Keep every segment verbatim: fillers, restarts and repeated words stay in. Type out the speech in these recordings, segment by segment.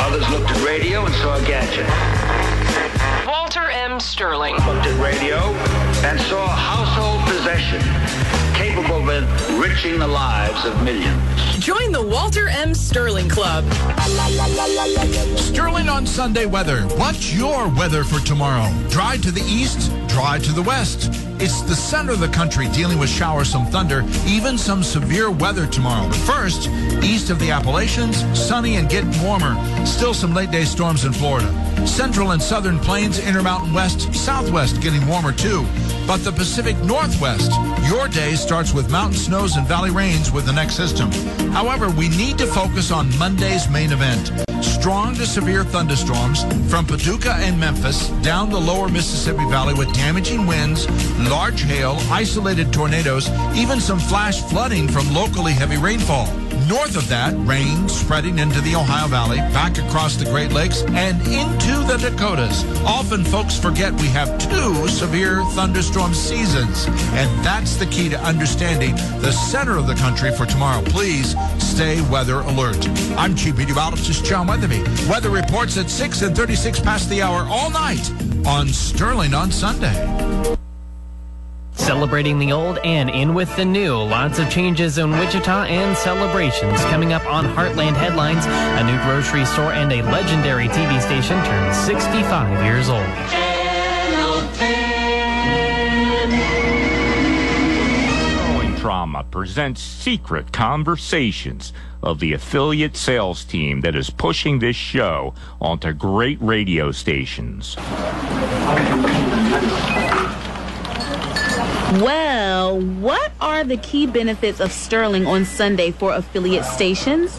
Others looked at radio and saw a gadget. Walter M. Sterling. Looked at radio and saw a household possession capable of enriching the lives of millions. Join the Walter M. Sterling Club. Sterling on Sunday weather. What's your weather for tomorrow? Dry to the east, dry to the west. It's the center of the country dealing with showers, some thunder, even some severe weather tomorrow. But first, east of the Appalachians, sunny and getting warmer. Still some late-day storms in Florida. Central and southern plains, Intermountain west, southwest getting warmer too. But the Pacific Northwest, your day starts with mountain snows and valley rains with the next system. However, we need to focus on Monday's main event. Strong to severe thunderstorms from Paducah and Memphis down the lower Mississippi Valley with damaging winds, large hail, isolated tornadoes, even some flash flooding from locally heavy rainfall. North of that, rain spreading into the Ohio Valley, back across the Great Lakes, and into the Dakotas. Often folks forget we have two severe thunderstorm seasons, and that's the key to understanding the center of the country for tomorrow. Please stay weather alert. I'm Chief Meteorologist John Weatherby. Weather reports at six and thirty-six past the hour all night on Sterling on Sunday. Celebrating the old and in with the new. Lots of changes in Wichita and celebrations. Coming up on Heartland Headlines, a new grocery store and a legendary T V station turned sixty-five years old. Growing Trauma presents Secret Conversations of the affiliate sales team that is pushing this show onto great radio stations. Well, what are the key benefits of Sterling on Sunday for affiliate stations?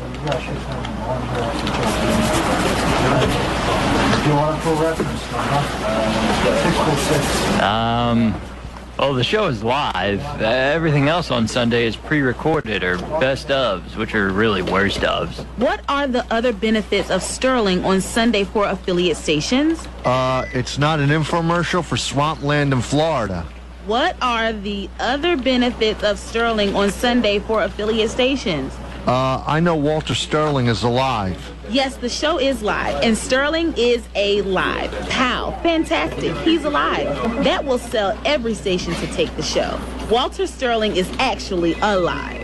Um, well, the show is live. Uh, everything else on Sunday is pre-recorded or best ofs, which are really worst ofs. What are the other benefits of Sterling on Sunday for affiliate stations? Uh, it's not an infomercial for swampland in Florida. What are the other benefits of Sterling on Sunday for affiliate stations? Uh, I know Walter Sterling is alive. Yes, the show is live, and Sterling is alive. Pow, fantastic, he's alive. That will sell every station to take the show. Walter Sterling is actually alive.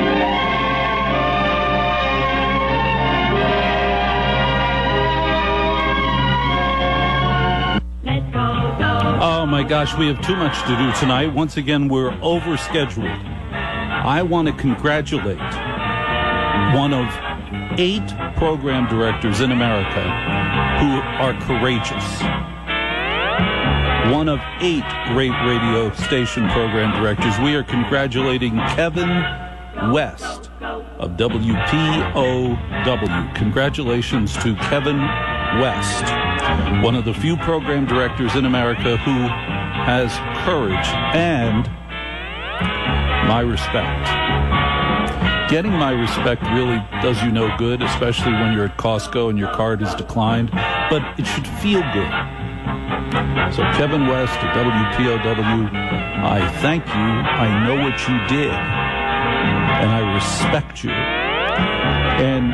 Oh my gosh, we have too much to do tonight. Once again, we're overscheduled. I want to congratulate one of eight program directors in America who are courageous. One of eight great radio station program directors. We are congratulating Kevin West of W P O W. Congratulations to Kevin West, one of the few program directors in America who has courage and my respect. Getting my respect really does you no good, especially when you're at Costco and your card is declined, but it should feel good. So Kevin West at W P O W, I thank you. I know what you did, and I respect you. And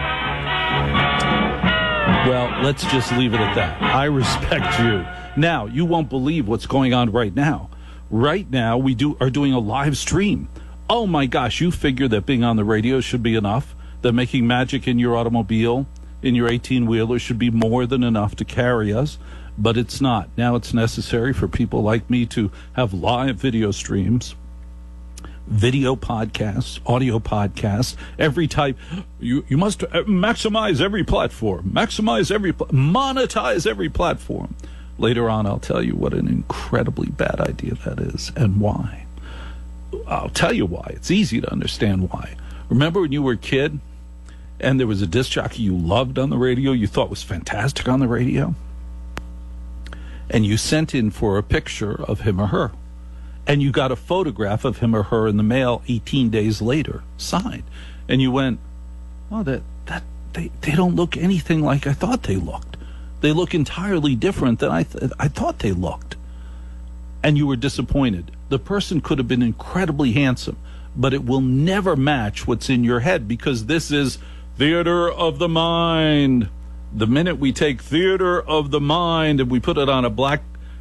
well, let's just leave it at that. I respect you. Now, you won't believe what's going on right now. Right now, we do are doing a live stream. Oh, my gosh, you figure that being on the radio should be enough? That making magic in your automobile, in your eighteen-wheeler, should be more than enough to carry us? But it's not. Now it's necessary for people like me to have live video streams, video podcasts, audio podcasts, every type. You you must maximize every platform, maximize every, monetize every platform. Later on, I'll tell you what an incredibly bad idea that is and why. I'll tell you why. It's easy to understand why. Remember when you were a kid and there was a disc jockey you loved on the radio, you thought was fantastic on the radio? And you sent in for a picture of him or her. And you got a photograph of him or her in the mail eighteen days later, signed. And you went, oh, that that they, they don't look anything like I thought they looked. They look entirely different than I th- I thought they looked. And you were disappointed. The person could have been incredibly handsome, but it will never match what's in your head because this is theater of the mind. The minute we take theater of the mind and we put it on a black,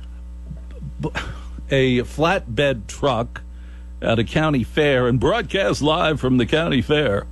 a flatbed truck at a county fair and broadcast live from the county fair,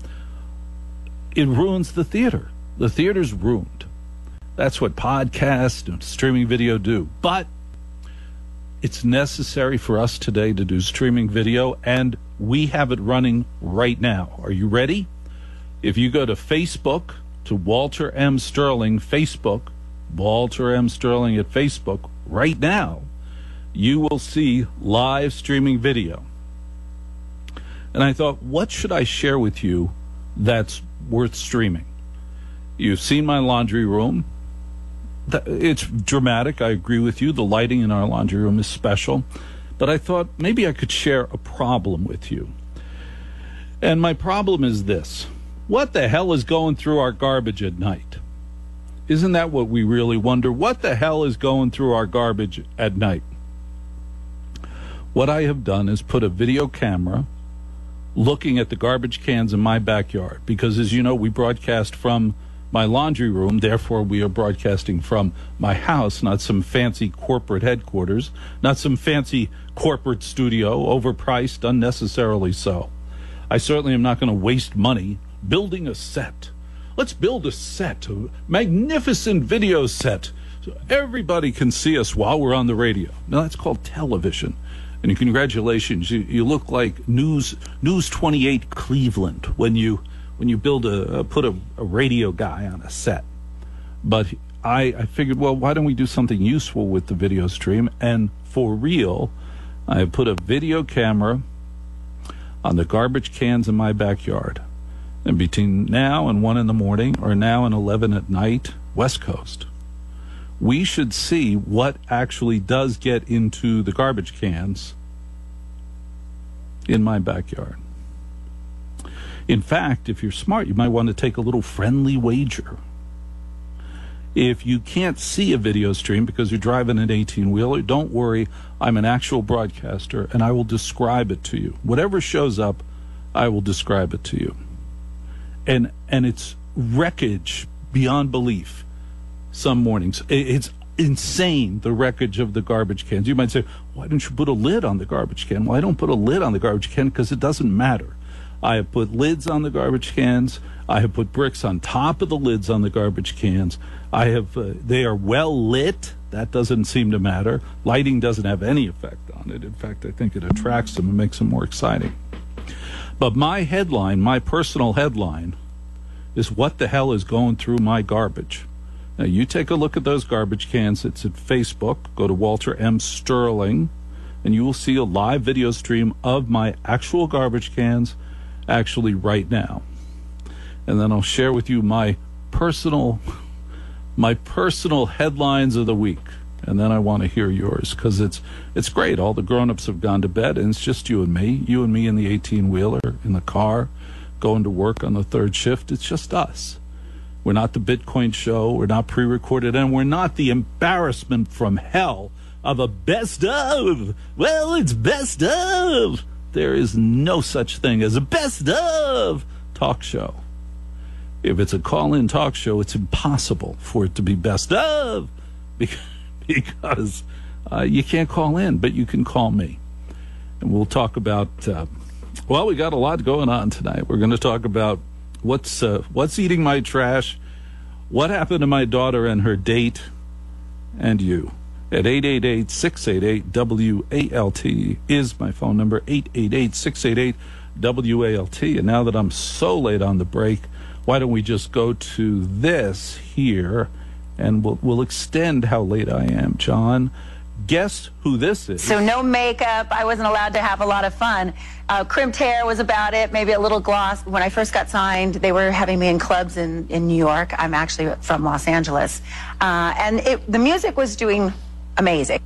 it ruins the theater. The theater's ruined. That's what podcasts and streaming video do. But it's necessary for us today to do streaming video, and we have it running right now. Are you ready? If you go to Facebook, to Walter M. Sterling, Facebook, Walter M. Sterling at Facebook, right now, you will see live streaming video. And I thought, what should I share with you that's worth streaming? You've seen my laundry room. It's dramatic. I agree with you. The lighting in our laundry room is special. But I thought maybe I could share a problem with you. And my problem is this. What the hell is going through our garbage at night? Isn't that what we really wonder? What the hell is going through our garbage at night? What I have done is put a video camera looking at the garbage cans in my backyard. Because, as you know, we broadcast from my laundry room. Therefore, we are broadcasting from my house, not some fancy corporate headquarters, not some fancy corporate studio, overpriced, unnecessarily so. I certainly am not going to waste money building a set. Let's build a set, a magnificent video set, so everybody can see us while we're on the radio. Now, that's called television. And congratulations, you, you look like News News twenty-eight Cleveland when you when you build a, a put a, a radio guy on a set. But I, I figured, well, why don't we do something useful with the video stream? And for real, I put a video camera on the garbage cans in my backyard. And between now and one in the morning, or now and eleven at night, West Coast, we should see what actually does get into the garbage cans in my backyard. In fact, if you're smart, you might want to take a little friendly wager. If you can't see a video stream because you're driving an eighteen-wheeler, don't worry. I'm an actual broadcaster, and I will describe it to you. Whatever shows up, I will describe it to you. And and it's wreckage beyond belief some mornings. It's insane, the wreckage of the garbage cans. You might say, why don't you put a lid on the garbage can? Well, I don't put a lid on the garbage can because it doesn't matter. I have put lids on the garbage cans. I have put bricks on top of the lids on the garbage cans. I have, uh, they are well lit. That doesn't seem to matter. Lighting doesn't have any effect on it. In fact, I think it attracts them and makes them more exciting. But my headline, my personal headline, is what the hell is going through my garbage? Now, you take a look at those garbage cans. It's at Facebook. Go to Walter M. Sterling, and you will see a live video stream of my actual garbage cans actually right now. And then I'll share with you my personal, my personal headlines of the week. And then I want to hear yours, because it's it's great. All the grown-ups have gone to bed, and it's just you and me. You and me in the eighteen-wheeler, in the car, going to work on the third shift. It's just us. We're not the Bitcoin show. We're not pre-recorded, and we're not the embarrassment from hell of a best of. Well, it's best of. There is no such thing as a best of talk show. If it's a call-in talk show, it's impossible for it to be best of, because, because uh, you can't call in, but you can call me. And we'll talk about, uh, well, we got a lot going on tonight. We're going to talk about what's uh, what's eating my trash, what happened to my daughter and her date, and you. At eight eight eight, six eight eight, W A L T is my phone number, eight eight eight, six eight eight, W A L T. And now that I'm so late on the break, why don't we just go to this here, and we'll, we'll extend how late I am. John, guess who this is? So no makeup. I wasn't allowed to have a lot of fun. Uh, crimped hair was about it, maybe a little gloss. When I first got signed, they were having me in clubs in, in New York. I'm actually from Los Angeles. Uh, and it, the music was doing amazing.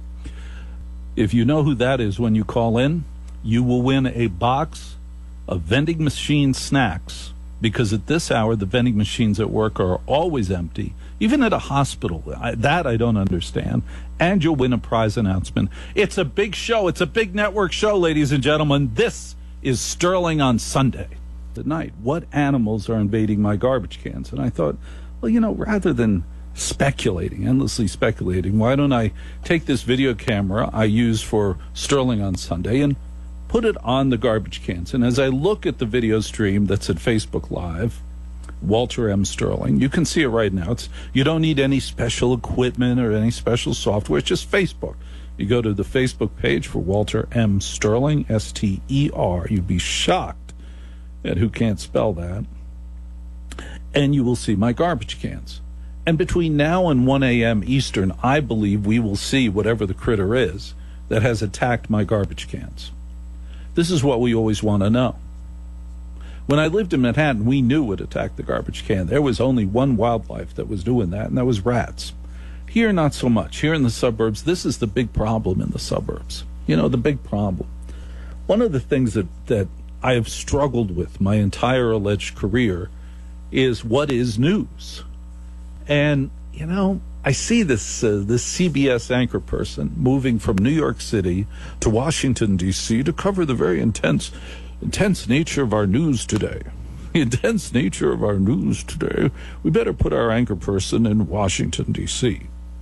If you know who that is when you call in, you will win a box of vending machine snacks, because at this hour, the vending machines at work are always empty, even at a hospital. I, that I don't understand. And you'll win a prize announcement. It's a big show. It's a big network show, ladies and gentlemen. This is Sterling on Sunday. Tonight, what animals are invading my garbage cans? And I thought, well, you know, rather than speculating, endlessly speculating, why don't I take this video camera I use for Sterling on Sunday and put it on the garbage cans? And as I look at the video stream that's at Facebook Live, Walter M. Sterling, you can see it right now. It's you don't need any special equipment or any special software. It's just Facebook. You go to the Facebook page for Walter M. Sterling, S T E R. You'd be shocked at who can't spell that. And you will see my garbage cans. And between now and one a.m. Eastern, I believe we will see whatever the critter is that has attacked my garbage cans. This is what we always want to know. When I lived in Manhattan, we knew it attacked the garbage can. There was only one wildlife that was doing that, and that was rats. Here, not so much. Here in the suburbs, this is the big problem in the suburbs. You know, the big problem. One of the things that, that I have struggled with my entire alleged career is what is news? And, you know, I see this uh, this C B S anchor person moving from New York City to Washington, D C to cover the very intense intense nature of our news today. The intense nature of our news today. We better put our anchor person in Washington, D C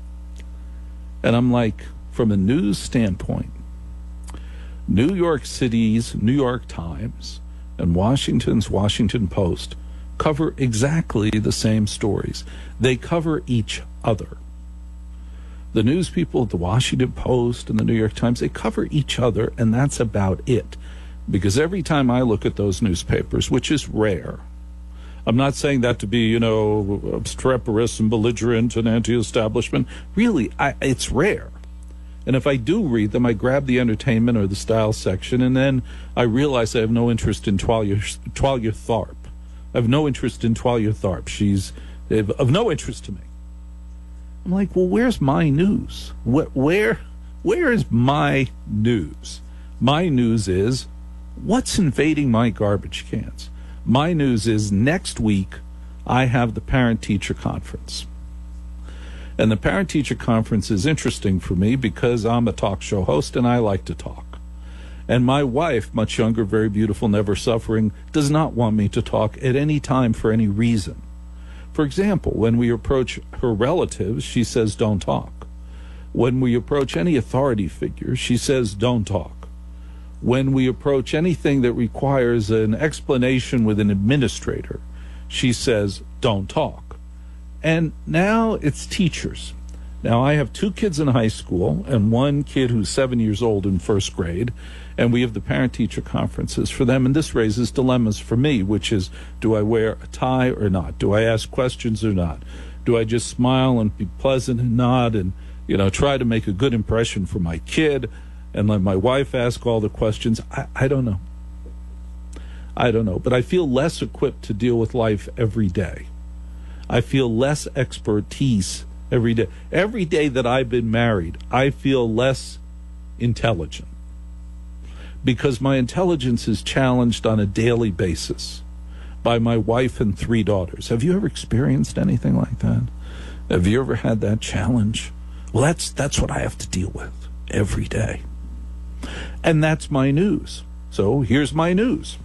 And I'm like, from a news standpoint, New York City's New York Times and Washington's Washington Post cover exactly the same stories. They cover each other. The news people at the Washington Post and the New York Times, they cover each other, and that's about it. Because every time I look at those newspapers, which is rare, I'm not saying that to be, you know, obstreperous and belligerent and anti-establishment. Really, I, it's rare. And if I do read them, I grab the entertainment or the style section, and then I realize I have no interest in Twalia, Twalia Tharp. I have no interest in Twalia Tharp. She's of no interest to me. I'm like, well, where's my news? Where, where, where is my news? My news is, what's invading my garbage cans? My news is, next week, I have the parent-teacher conference. And the parent-teacher conference is interesting for me because I'm a talk show host and I like to talk. And my wife, much younger, very beautiful, never suffering, does not want me to talk at any time for any reason. For example, when we approach her relatives, she says, don't talk. When we approach any authority figure, she says, don't talk. When we approach anything that requires an explanation with an administrator, she says, don't talk. And now it's teachers. Now, I have two kids in high school and one kid who's seven years old in first grade, and we have the parent-teacher conferences for them, and this raises dilemmas for me, which is, do I wear a tie or not? Do I ask questions or not? Do I just smile and be pleasant and nod and, you know, try to make a good impression for my kid and let my wife ask all the questions? I, I don't know. I don't know, but I feel less equipped to deal with life every day. I feel less expertise every day. Every day that I've been married, I feel less intelligent because my intelligence is challenged on a daily basis by my wife and three daughters. Have you ever experienced anything like that? Have you ever had that challenge? Well, that's that's what I have to deal with every day. And that's my news. So here's my news.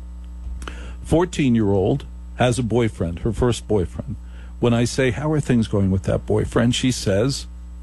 fourteen-year-old has a boyfriend, her first boyfriend. When I say, how are things going with that boyfriend? She says,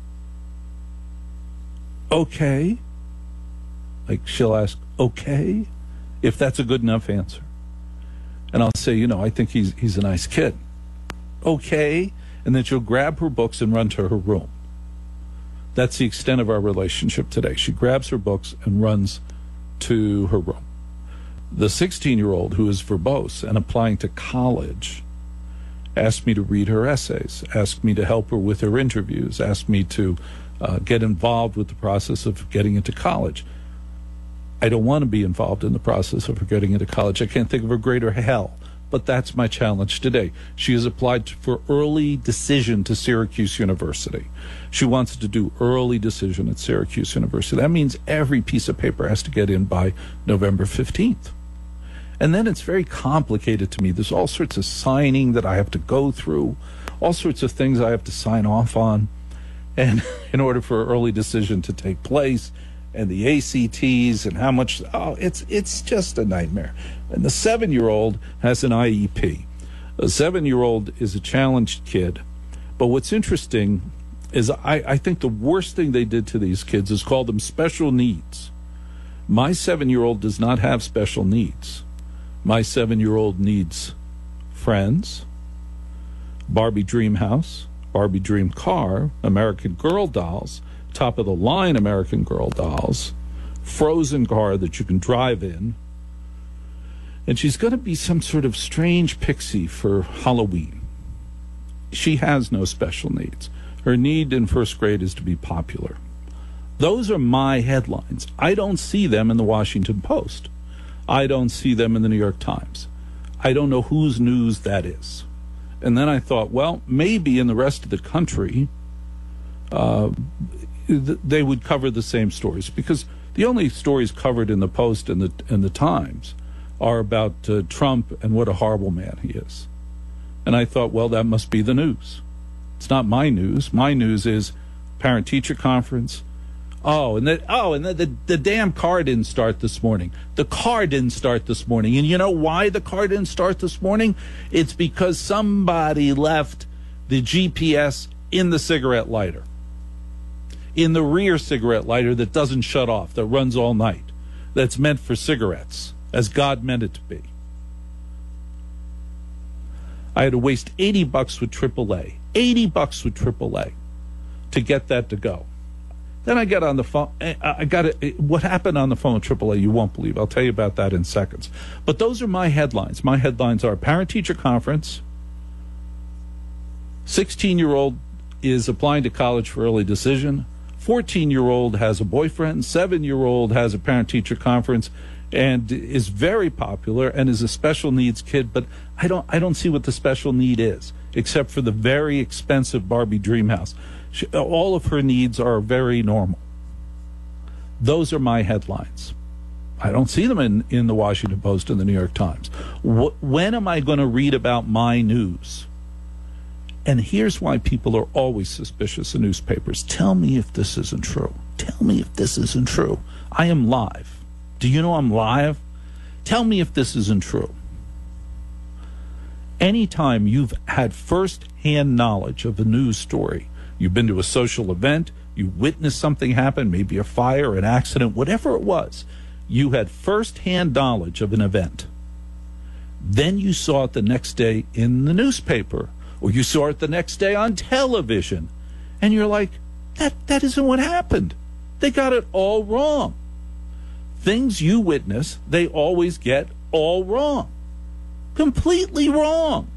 okay. Like, she'll ask, okay, if that's a good enough answer. And I'll say, you know, I think he's he's a nice kid. Okay. And then she'll grab her books and run to her room. That's the extent of our relationship today. She grabs her books and runs to her room. The sixteen-year-old who is verbose and applying to college asked me to read her essays, asked me to help her with her interviews, asked me to uh, get involved with the process of getting into college. I don't want to be involved in the process of her getting into college. I can't think of a greater hell, but that's my challenge today. She has applied for early decision to Syracuse University. She wants to do early decision at Syracuse University. That means every piece of paper has to get in by November fifteenth. And then it's very complicated to me. There's all sorts of signing that I have to go through, all sorts of things I have to sign off on, and in order for an early decision to take place, and the A C Ts and how much, oh, it's it's just a nightmare. And the seven-year-old has an I E P. A seven-year-old is a challenged kid. But what's interesting is I, I think the worst thing they did to these kids is call them special needs. My seven-year-old does not have special needs. My seven-year-old needs friends, Barbie Dream House, Barbie Dream Car, American Girl dolls, top-of-the-line American Girl dolls, Frozen car that you can drive in. And she's going to be some sort of strange pixie for Halloween. She has no special needs. Her need in first grade is to be popular. Those are my headlines. I don't see them in the Washington Post. I don't see them in the New York Times. I don't know whose news that is. And then I thought, well, maybe in the rest of the country, uh, th- they would cover the same stories, because the only stories covered in the Post and the and the Times are about uh, Trump and what a horrible man he is. And I thought, well, that must be the news. It's not my news. My news is parent-teacher conference. Oh, and the, oh, and the, the, the damn car didn't start this morning. The car didn't start this morning. And you know why the car didn't start this morning? It's because somebody left the G P S in the cigarette lighter, in the rear cigarette lighter that doesn't shut off, that runs all night, that's meant for cigarettes, as God meant it to be. I had to waste eighty bucks with triple A, eighty bucks with triple A to get that to go. Then I got on the phone. I got it. What happened on the phone with triple A, you won't believe. I'll tell you about that in seconds. But those are my headlines. My headlines are parent-teacher conference, sixteen-year-old is applying to college for early decision, fourteen-year-old has a boyfriend, seven-year-old has a parent-teacher conference, and is very popular and is a special needs kid. But I don't, I don't see what the special need is, except for the very expensive Barbie Dream House. She, all of her needs are very normal. Those are my headlines. I don't see them in, in the Washington Post and the New York Times. Wh- when am I going to read about my news? And here's why people are always suspicious of newspapers. Tell me if this isn't true. Tell me if this isn't true. I am live. Do you know I'm live? Tell me if this isn't true. Anytime you've had first-hand knowledge of a news story, you've been to a social event, you witnessed something happen, maybe a fire, an accident, whatever it was, you had first-hand knowledge of an event. Then you saw it the next day in the newspaper, or you saw it the next day on television, and you're like, that, that isn't what happened. They got it all wrong. Things you witness, they always get all wrong. Completely wrong.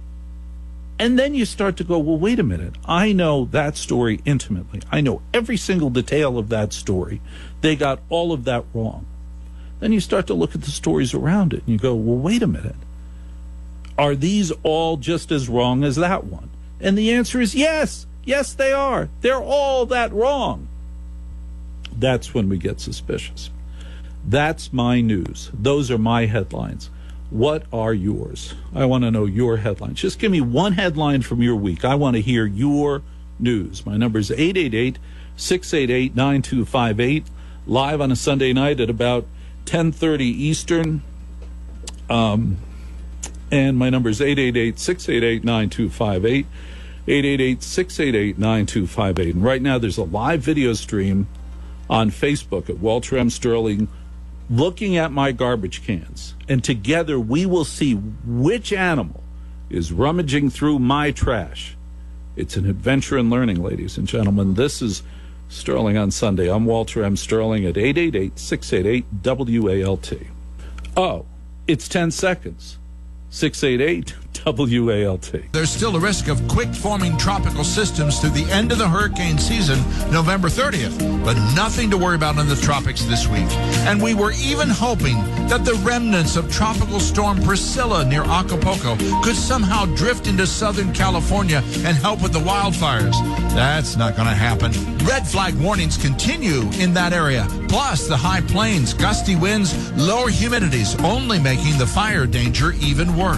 And then you start to go, well, wait a minute. I know that story intimately. I know every single detail of that story. They got all of that wrong. Then you start to look at the stories around it, and you go, well, wait a minute. Are these all just as wrong as that one? And the answer is yes. Yes, they are. They're all that wrong. That's when we get suspicious. That's my news. Those are my headlines. What are yours? I want to know your headlines. Just give me one headline from your week. I want to hear your news. My number is eight eight eight, six eight eight, nine two five eight. Live on a Sunday night at about ten thirty Eastern. Um, and my number is eight eight eight, six eight eight, nine two five eight. eight eight eight, six eight eight, nine two five eight. And right now there's a live video stream on Facebook at Walter M. Sterling, looking at my garbage cans, and together we will see which animal is rummaging through my trash. It's an adventure in learning, ladies and gentlemen. This is Sterling on Sunday. I'm Walter M. Sterling at eight eight eight, six eight eight, W A L T. Oh, it's ten seconds. six eight eight, W A L T. There's still a risk of quick-forming tropical systems through the end of the hurricane season, November thirtieth, but nothing to worry about in the tropics this week. And we were even hoping that the remnants of Tropical Storm Priscilla near Acapulco could somehow drift into Southern California and help with the wildfires. That's not going to happen. Red flag warnings continue in that area. Plus, the high plains, gusty winds, lower humidities only making the fire danger even worse.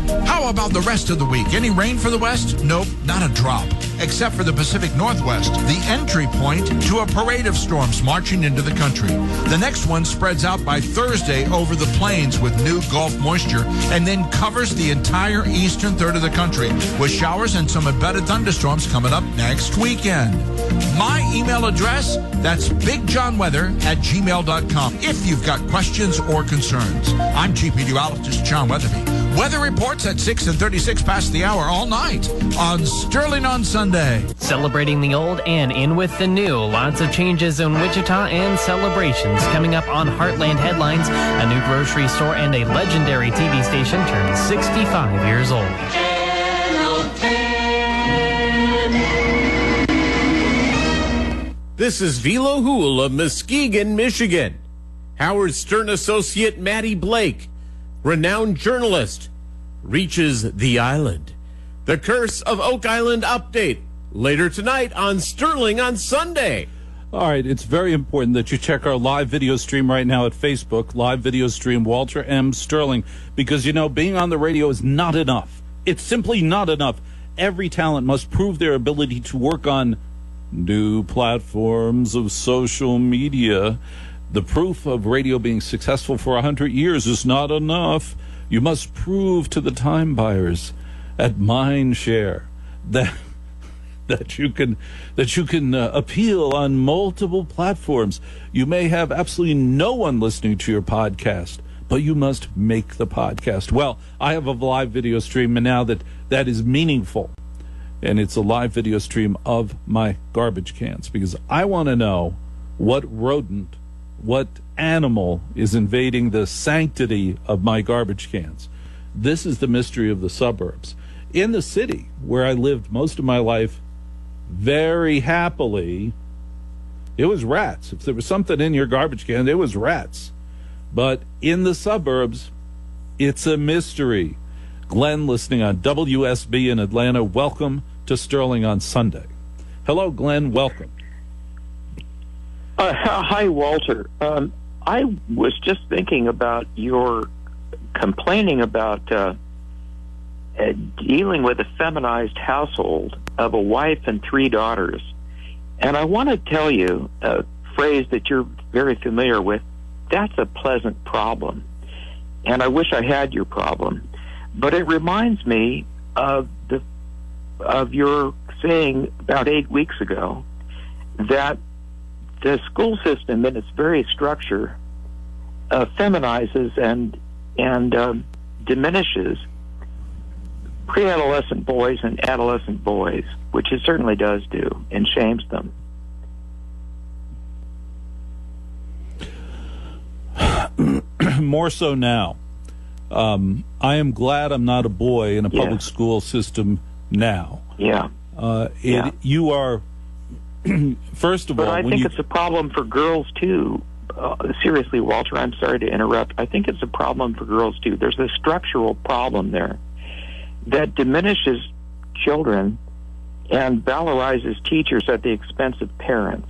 How about the rest of the week? Any rain for the West? Nope, not a drop. Except for the Pacific Northwest, the entry point to a parade of storms marching into the country. The next one spreads out by Thursday over the plains with new Gulf moisture and then covers the entire eastern third of the country with showers and some embedded thunderstorms coming up next weekend. My email address, that's bigjohnweather at gmail dot com if you've got questions or concerns. I'm Chief Meteorologist John Weatherby. Weather reports at six and thirty-six past the hour all night on Sterling on Sunday. Celebrating the old and in with the new. Lots of changes in Wichita and celebrations. Coming up on Heartland Headlines, a new grocery store and a legendary T V station turns sixty-five years old. This is Velo Hool of Muskegon, Michigan. Howard Stern associate Maddie Blake, renowned journalist, reaches the island. The Curse of Oak Island update later tonight on Sterling on Sunday. All right, it's very important that you check our live video stream right now at Facebook, live video stream Walter M. Sterling, because, you know, being on the radio is not enough. It's simply not enough. Every talent must prove their ability to work on new platforms of social media. The proof of radio being successful for one hundred years is not enough. You must prove to the time buyers at Mindshare that that you can that you can uh, appeal on multiple platforms. You may have absolutely no one listening to your podcast, but you must make the podcast. Well, I have a live video stream now that that is meaningful, and it's a live video stream of my garbage cans because I want to know what rodent, what animal is invading the sanctity of my garbage cans. This is the mystery of the suburbs. In the city, where I lived most of my life very happily, it was rats. If there was something in your garbage can, it was rats. But in the suburbs, it's a mystery. Glenn, listening on W S B in Atlanta, welcome to Sterling on Sunday. Hello, Glenn, welcome. Uh, hi, Walter. Um, I was just thinking about your complaining about uh, uh, dealing with a feminized household of a wife and three daughters. And I want to tell you a phrase that you're very familiar with. That's a pleasant problem. And I wish I had your problem. But it reminds me of the of your saying about eight weeks ago that the school system in its very structure uh, feminizes and and um, diminishes pre-adolescent boys and adolescent boys, which it certainly does do, and shames them. More so now. Um, I am glad I'm not a boy in a public yeah. school system now. Yeah. Uh, it, yeah. You are, first of but all... But I when think you... it's a problem for girls, too. Uh, seriously, Walter, I'm sorry to interrupt. I think it's a problem for girls, too. There's a structural problem there that diminishes children and valorizes teachers at the expense of parents.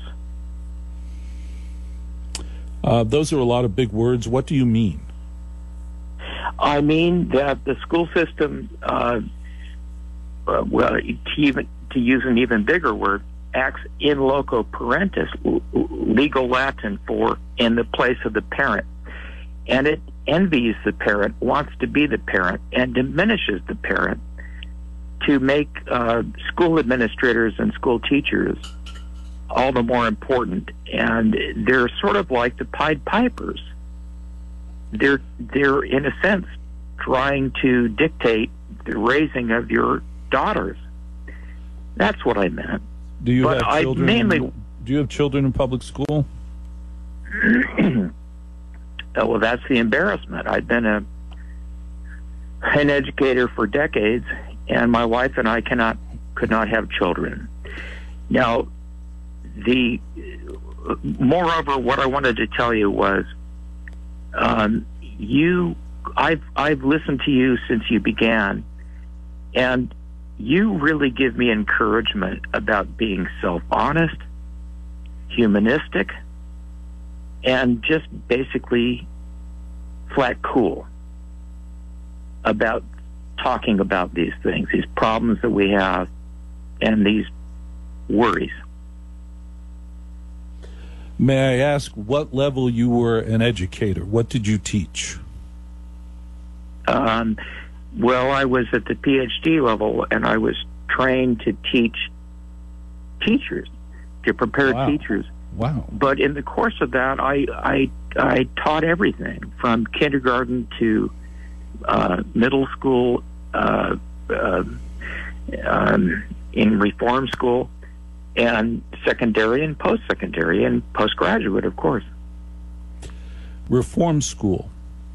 Uh, those are a lot of big words. What do you mean? I mean that the school system, uh, uh, well, to, even, to use an even bigger word, acts in loco parentis, legal Latin for in the place of the parent. And it envies the parent, wants to be the parent, and diminishes the parent to make uh, school administrators and school teachers all the more important. And they're sort of like the Pied Pipers. They're, they're in a sense, trying to dictate the raising of your daughters. That's what I meant. Do you but have children? I mainly, in, do you have children in public school? Oh, well, that's the embarrassment. I've been a an educator for decades, and my wife and I cannot could not have children. Now, the moreover, what I wanted to tell you was, um, you, I've I've listened to you since you began, and you really give me encouragement about being self-honest, humanistic, and just basically flat cool about talking about these things, these problems that we have, and these worries. May I ask what level you were an educator? What did you teach? Um, well, I was at the P H D level, and I was trained to teach teachers, to prepare Wow. teachers. Wow. But in the course of that, I I, I taught everything from kindergarten to uh, middle school, uh, uh, um, in reform school, and secondary and post-secondary and postgraduate, of course. Reform school.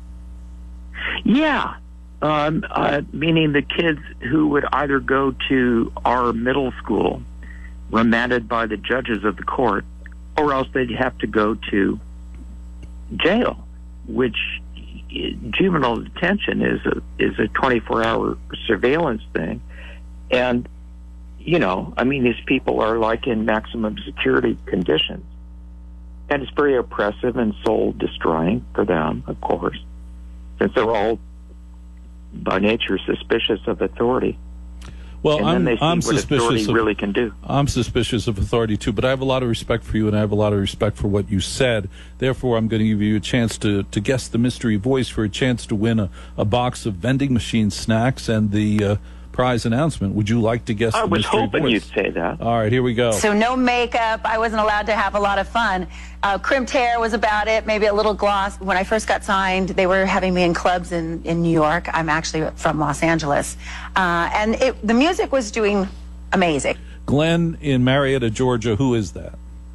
Yeah, um, uh, meaning the kids who would either go to our middle school, remanded by the judges of the court, or else they'd have to go to jail, which juvenile detention is a is a twenty-four hour surveillance thing. And, you know, I mean, these people are like in maximum security conditions. And it's very oppressive and soul destroying for them, of course, since they're all by nature suspicious of authority. Well, and I'm, then they see I'm what suspicious authority of, really can do. I'm suspicious of authority too, but I have a lot of respect for you, and I have a lot of respect for what you said. Therefore, I'm going to give you a chance to, to guess the mystery voice for a chance to win a, a box of vending machine snacks and the uh, prize announcement. Would you like to guess I the was mystery hoping voice? you'd say that. All right, here we go. So no makeup. I wasn't allowed to have a lot of fun. Uh, crimped hair was about it, maybe a little gloss. When I first got signed, they were having me in clubs in, in New York. I'm actually from Los Angeles. Uh, and it, the music was doing amazing. Glenn in Marietta, Georgia. Who is that?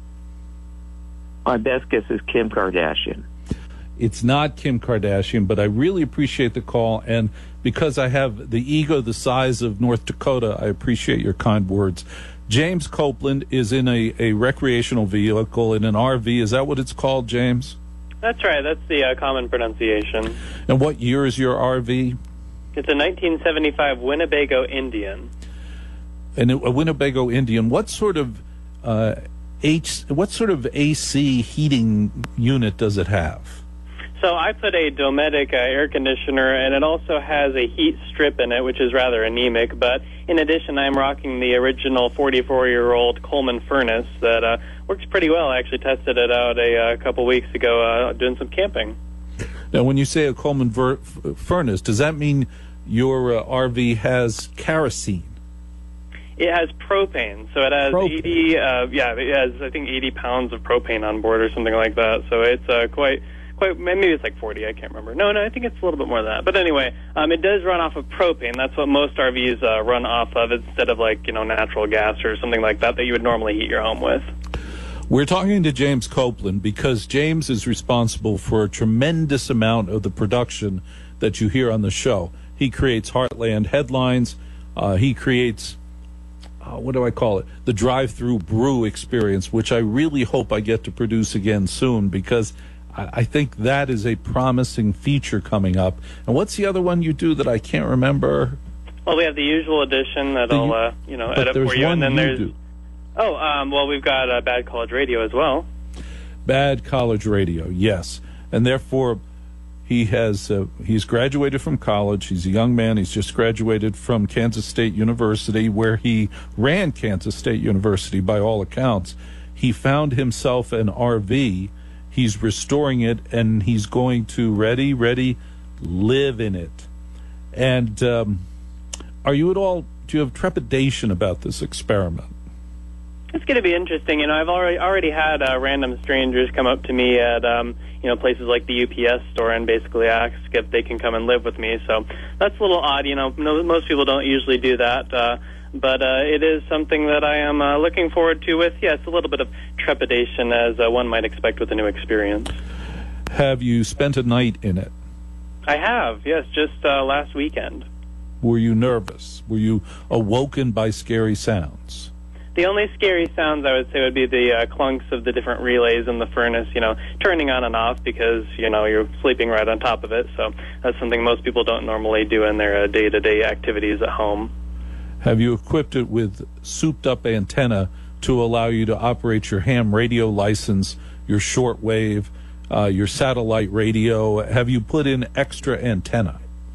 My best guess is Kim Kardashian. It's not Kim Kardashian, but I really appreciate the call. And because I have the ego the size of North Dakota, I appreciate your kind words. James Copeland is in a, a recreational vehicle, in an R V. Is that what it's called, James? That's right. That's the uh, common pronunciation. And what year is your R V? It's a nineteen seventy-five Winnebago Indian. And a Winnebago Indian. What sort of uh, H? What sort of A C heating unit does it have? So I put a Dometic uh, air conditioner, and it also has a heat strip in it, which is rather anemic. But in addition, I'm rocking the original forty-four-year-old Coleman furnace that uh, works pretty well. I actually tested it out a, a couple weeks ago uh, doing some camping. Now, when you say a Coleman ver- f- furnace, does that mean your uh, R V has kerosene? It has propane, so it has Propane. eighty. Uh, yeah, it has I think eighty pounds of propane on board or something like that. So it's uh, quite. Quite, maybe it's like forty, I can't remember. No, no, I think it's a little bit more than that. But anyway, um, it does run off of propane. That's what most R Vs uh, run off of instead of like, you know, natural gas or something like that that you would normally heat your home with. We're talking to James Copeland because James is responsible for a tremendous amount of the production that you hear on the show. He creates Heartland Headlines. Uh, he creates, uh, what do I call it? The drive-through brew experience, which I really hope I get to produce again soon because I think that is a promising feature coming up. And what's the other one you do that I can't remember? Well, we have the usual edition that'll, uh, you know, edit for you. And then there's, do. oh, um, well, we've got uh, Bad College Radio as well. Bad College Radio, yes. And therefore, he has, uh, he's graduated from college. He's a young man. He's just graduated from Kansas State University, where he ran Kansas State University by all accounts. He found himself an R V. He's restoring it, and he's going to, ready, ready, live in it. And um, are you at all, do you have trepidation about this experiment? It's going to be interesting. You know, I've already already had uh, random strangers come up to me at, um, you know, places like the U P S store and basically ask if they can come and live with me. So that's a little odd. You know, no, most people don't usually do that. Uh, But uh, it is something that I am uh, looking forward to with, yes, a little bit of trepidation as uh, one might expect with a new experience. Have you spent a night in it? I have, yes, just uh, last weekend. Were you nervous? Were you awoken by scary sounds? The only scary sounds I would say would be the uh, clunks of the different relays in the furnace, you know, turning on and off because, you know, you're sleeping right on top of it. So that's something most people don't normally do in their uh, day-to-day activities at home. Have you equipped it with souped-up antenna to allow you to operate your ham radio license, your shortwave, uh, your satellite radio? Have you put in extra antenna?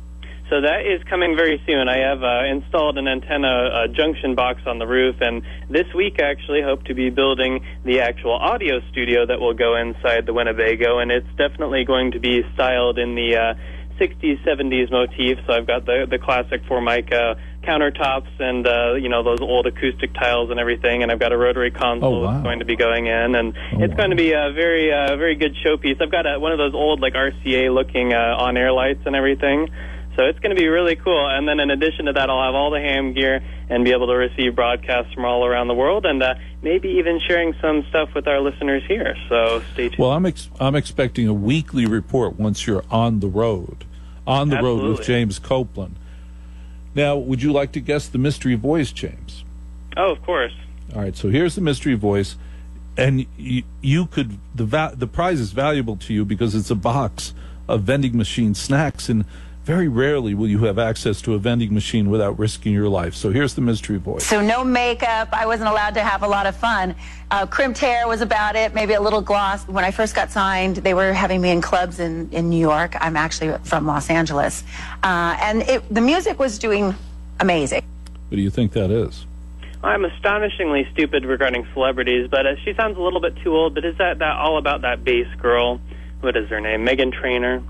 So that is coming very soon. I have uh, installed an antenna uh, junction box on the roof, and this week I actually hope to be building the actual audio studio that will go inside the Winnebago, and it's definitely going to be styled in the uh, sixties, seventies motif. So I've got the the classic Formica countertops and uh, you know, those old acoustic tiles and everything, and I've got a rotary console Oh, wow. that's going to be going in, and Oh, it's wow. going to be a very uh, very good showpiece. I've got a, one of those old like R C A looking uh, on-air lights and everything. So it's going to be really cool. And then in addition to that, I'll have all the ham gear and be able to receive broadcasts from all around the world, and uh, maybe even sharing some stuff with our listeners here. So stay tuned. Well, I'm ex- I'm expecting a weekly report once you're on the road, on the road with Absolutely. James Copeland. Now, would you like to guess the mystery voice, James? Oh, of course. All right, so here's the mystery voice, and you, you could the va- the prize is valuable to you because it's a box of vending machine snacks, and very rarely will you have access to a vending machine without risking your life. So here's the mystery voice. So no makeup. I wasn't allowed to have a lot of fun. Uh, crimped hair was about it, maybe a little gloss. When I first got signed, they were having me in clubs in, in New York. I'm actually from Los Angeles. Uh, and it, the music was doing amazing. What do you think that is? I'm astonishingly stupid regarding celebrities, but uh, she sounds a little bit too old. But is that, that all about that bass girl? What is her name? Meghan Trainor?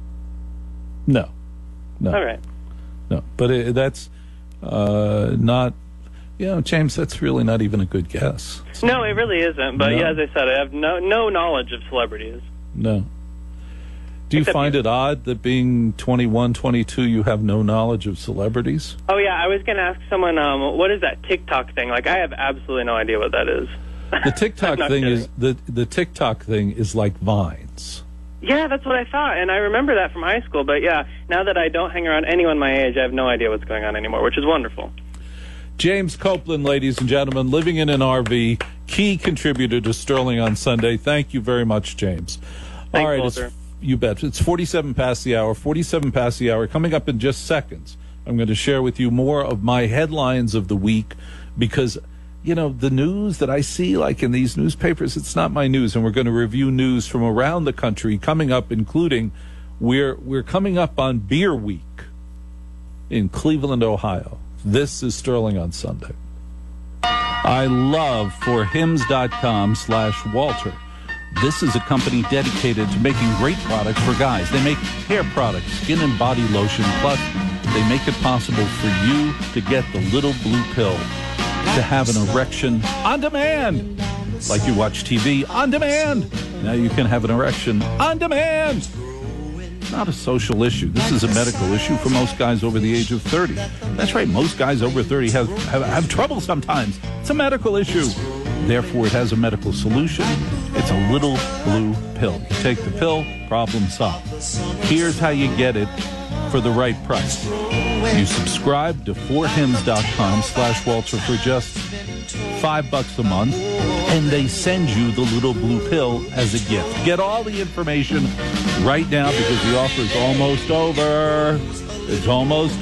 No. No. All right. No, but it, that's uh, not, you know, James, that's really not even a good guess. No, it really isn't. But No. yeah, as I said, I have no no knowledge of celebrities. No. Do you Except find it odd that being twenty-one, twenty-two, you have no knowledge of celebrities? Oh yeah, I was going to ask someone, um, what is that TikTok thing? Like, I have absolutely no idea what that is. The TikTok I'm not thing kidding. is the the TikTok thing is like Vines. Yeah, that's what I thought, and I remember that from high school. But yeah, now that I don't hang around anyone my age, I have no idea what's going on anymore, which is wonderful. James Copeland, ladies and gentlemen, living in an R V, key contributor to Sterling on Sunday. Thank you very much, James. Thanks, All right, Walter. it's, you bet. It's forty-seven past the hour. forty-seven past the hour. Coming up in just seconds, I'm going to share with you more of my headlines of the week because, you know, the news that I see, like in these newspapers, it's not my news, and we're going to review news from around the country coming up, including we're we're coming up on Beer Week in Cleveland, Ohio. This is Sterling on Sunday. I love for hims.com slash Walter. This is a company dedicated to making great products for guys. They make hair products, skin and body lotion, plus they make it possible for you to get the little blue pill to have an erection on demand. Like you watch T V on demand. Now you can have an erection on demand. It's not a social issue. This is a medical issue for most guys over the age of thirty. That's right. Most guys over thirty have, have, have trouble sometimes. It's a medical issue. Therefore, it has a medical solution. It's a little blue pill. You take the pill, problem solved. Here's how you get it for the right price. You subscribe to four hims dot com slash Walter for just five bucks a month, and they send you the little blue pill as a gift. Get all the information right now because the offer is almost over. It's almost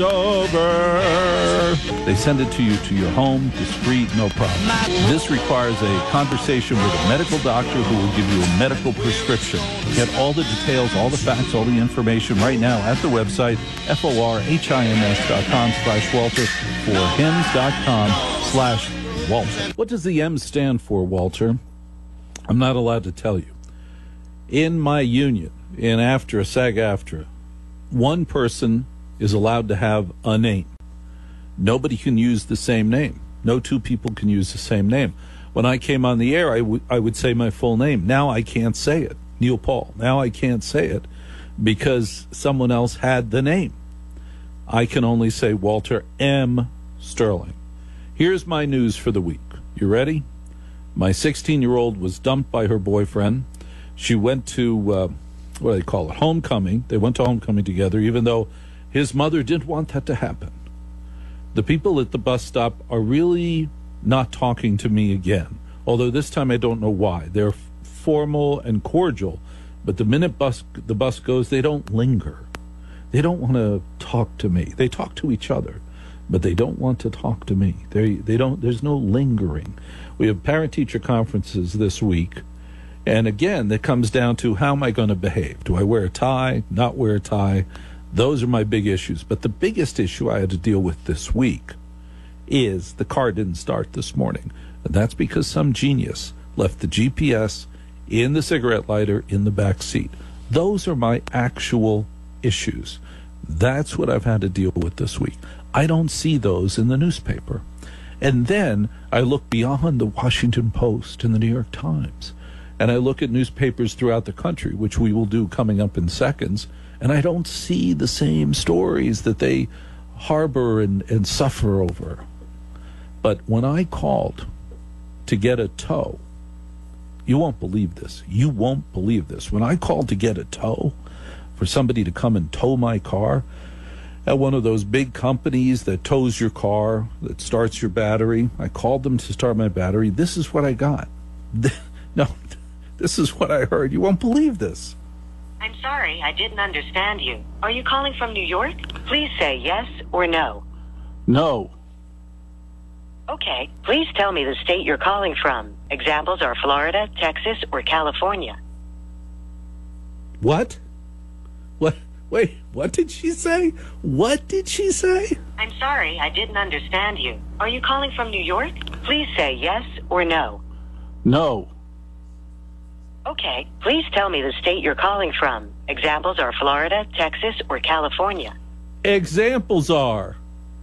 over. They send it to you to your home, discreet, no problem. This requires a conversation with a medical doctor who will give you a medical prescription. Get all the details, all the facts, all the information right now at the website, F O R H I M S dot com slash Walter, for hims dot com slash Walter. What does the M stand for, Walter? I'm not allowed to tell you. In my union, in AFTRA, SAG-AFTRA, one person is allowed to have a name. Nobody can use the same name. No two people can use the same name. When I came on the air, I, w- I would say my full name. Now I can't say it. Neil Paul. Now I can't say it because someone else had the name. I can only say Walter M. Sterling. Here's my news for the week. You ready? My sixteen-year-old was dumped by her boyfriend. She went to, uh, what do they call it, homecoming. They went to homecoming together, even though his mother didn't want that to happen. The people at the bus stop are really not talking to me again, although this time I don't know why. They're f- formal and cordial, but the minute bus the bus goes, they don't linger. They don't want to talk to me. They talk to each other, but they don't want to talk to me. They they don't. There's no lingering. We have parent-teacher conferences this week, and again, that comes down to how am I going to behave? Do I wear a tie? Not wear a tie? Those are my big issues. But the biggest issue I had to deal with this week is the car didn't start this morning. And that's because some genius left the G P S in the cigarette lighter in the back seat. Those are my actual issues. That's what I've had to deal with this week. I don't see those in the newspaper. And then I look beyond the Washington Post and the New York Times, and I look at newspapers throughout the country, which we will do coming up in seconds, and I don't see the same stories that they harbor and, and suffer over. But when I called to get a tow, you won't believe this. You won't believe this. When I called to get a tow, for somebody to come and tow my car at one of those big companies that tows your car, that starts your battery, I called them to start my battery. This is what I got. No, this is what I heard. You won't believe this. I'm sorry, I didn't understand you. Are you calling from New York? Please say yes or no. No. Okay, please tell me the state you're calling from. Examples are Florida, Texas, or California. What? What? Wait, what did she say? What did she say? I'm sorry, I didn't understand you. Are you calling from New York? Please say yes or no. No. Okay, please tell me the state you're calling from. Examples are Florida, Texas, or California. Examples are.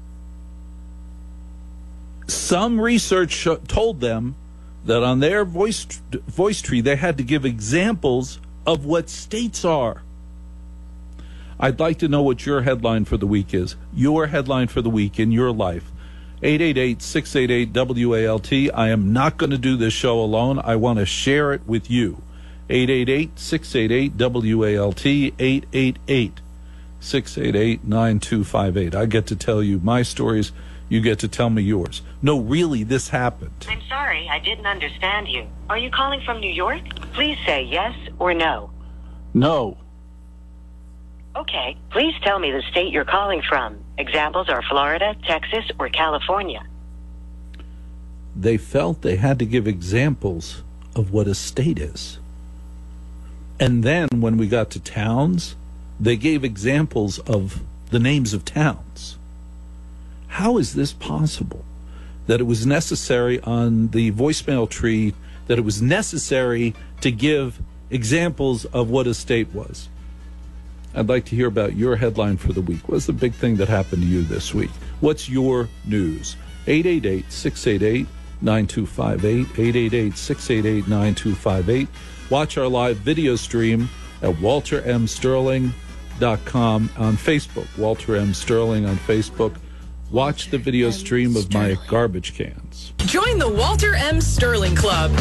Some research told them that on their voice voice tree they had to give examples of what states are. I'd like to know what your headline for the week is. Your headline for the week in your life. eight eight eight, six eight eight, W A L T. I am not going to do this show alone. I want to share it with you. eight eight eight, six eight eight, W A L T. eight eight eight, six eight eight, nine two five eight. I get to tell you my stories. You get to tell me yours. No, really, this happened. I'm sorry, I didn't understand you. Are you calling from New York? Please say yes or no. No. Okay, please tell me the state you're calling from. Examples are Florida, Texas, or California. They felt they had to give examples of what a state is. And then when we got to towns, they gave examples of the names of towns. How is this possible? That it was necessary on the voicemail tree, that it was necessary to give examples of what a state was. I'd like to hear about your headline for the week. What's the big thing that happened to you this week? What's your news? eight eight eight, six eight eight, nine two five eight, eight eight eight, six eight eight, nine two five eight. Watch our live video stream at walter m sterling dot com on Facebook. Walter M. Sterling on Facebook. Watch the video stream of my garbage cans. Join the Walter M. Sterling Club.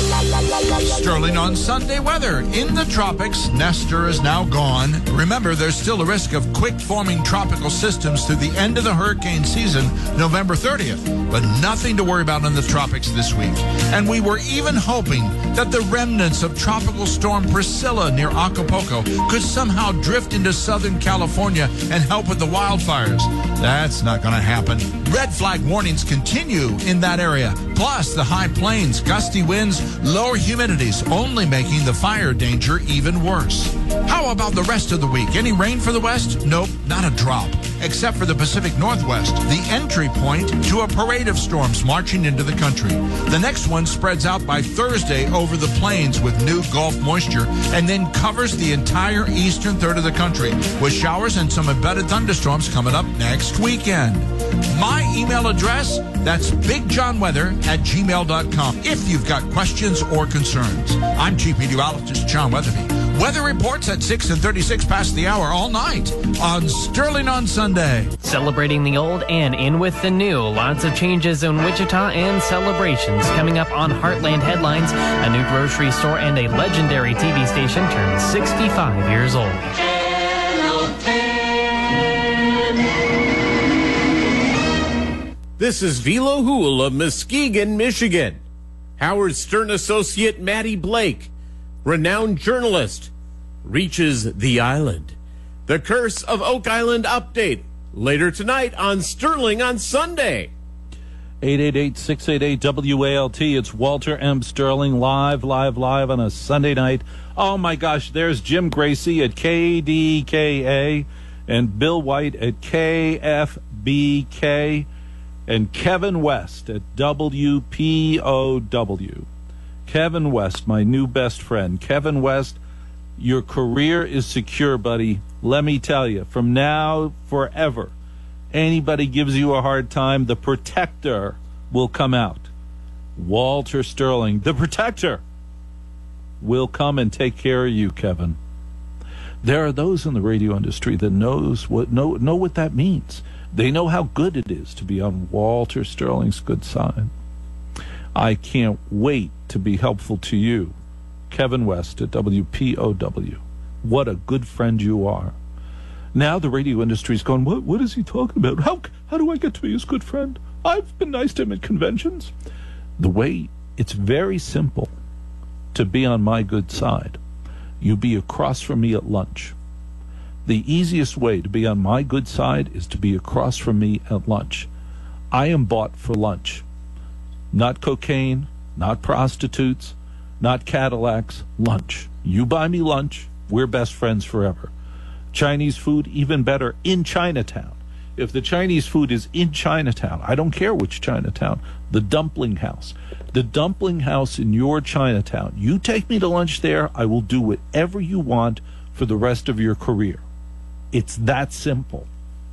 Sterling on Sunday weather. In the tropics, Nestor is now gone. Remember, there's still a risk of quick-forming tropical systems through the end of the hurricane season, November thirtieth. But nothing to worry about in the tropics this week. And we were even hoping that the remnants of Tropical Storm Priscilla near Acapulco could somehow drift into Southern California and help with the wildfires. That's not going to happen. Red flag warnings continue in that area. Plus, the high plains, gusty winds, lower humidities, only making the fire danger even worse. How about the rest of the week? Any rain for the west? Nope, not a drop. Except for the Pacific Northwest, the entry point to a parade of storms marching into the country. The next one spreads out by Thursday over the plains with new Gulf moisture and then covers the entire eastern third of the country with showers and some embedded thunderstorms coming up next weekend. My email address, that's bigjohnweather at gmail dot com if you've got questions or concerns. I'm Chief Meteorologist John Weatherby. Weather reports at six and thirty-six past the hour all night on Sterling on Sunday. Celebrating the old and in with the new. Lots of changes in Wichita and celebrations. Coming up on Heartland Headlines, a new grocery store and a legendary T V station turns sixty-five years old. This is Velo Hool of Muskegon, Michigan. Howard Stern associate Maddie Blake, renowned journalist, reaches the island. The Curse of Oak Island update later tonight on Sterling on Sunday. eight eight eight, six eight eight, W A L T. It's Walter M. Sterling live, live, live on a Sunday night. Oh, my gosh, there's Jim Gracie at K D K A. and Bill White at K F B K, and Kevin West at W P O W. Kevin West, my new best friend. Kevin West, your career is secure, buddy. Let me tell you, from now forever, anybody gives you a hard time, the protector will come out. Walter Sterling, the protector, will come and take care of you, Kevin. There are those in the radio industry that knows what know know what that means. They know how good it is to be on Walter Sterling's good side. I can't wait to be helpful to you, Kevin West at W P O W. What a good friend you are. Now the radio industry is going, what, what is he talking about? How, how do I get to be his good friend? I've been nice to him at conventions. The way, it's very simple to be on my good side. You be across from me at lunch. The easiest way to be on my good side is to be across from me at lunch. I am bought for lunch. Not cocaine, not prostitutes, not Cadillacs, lunch. You buy me lunch, we're best friends forever. Chinese food, even better, in Chinatown. If the Chinese food is in Chinatown, I don't care which Chinatown, the Dumpling House. The Dumpling House in your Chinatown. You take me to lunch there, I will do whatever you want for the rest of your career. It's that simple.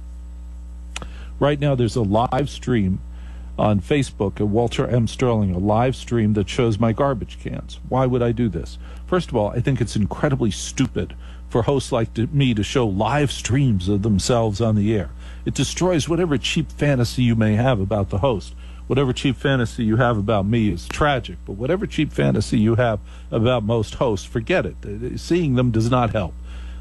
Right now there's a live stream on Facebook at Walter M. Sterling, a live stream that shows my garbage cans. Why would I do this? First of all, I think it's incredibly stupid for hosts like to, me to show live streams of themselves on the air. It destroys whatever cheap fantasy you may have about the host. Whatever cheap fantasy you have about me is tragic, but whatever cheap fantasy you have about most hosts, forget it. Seeing them does not help.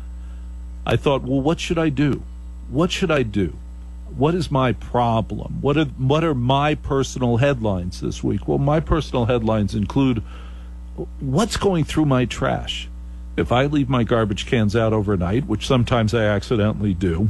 I thought, well, what should I do? What should I do? What is my problem? What are, what are my personal headlines this week? Well, my personal headlines include what's going through my trash. If I leave my garbage cans out overnight, which sometimes I accidentally do,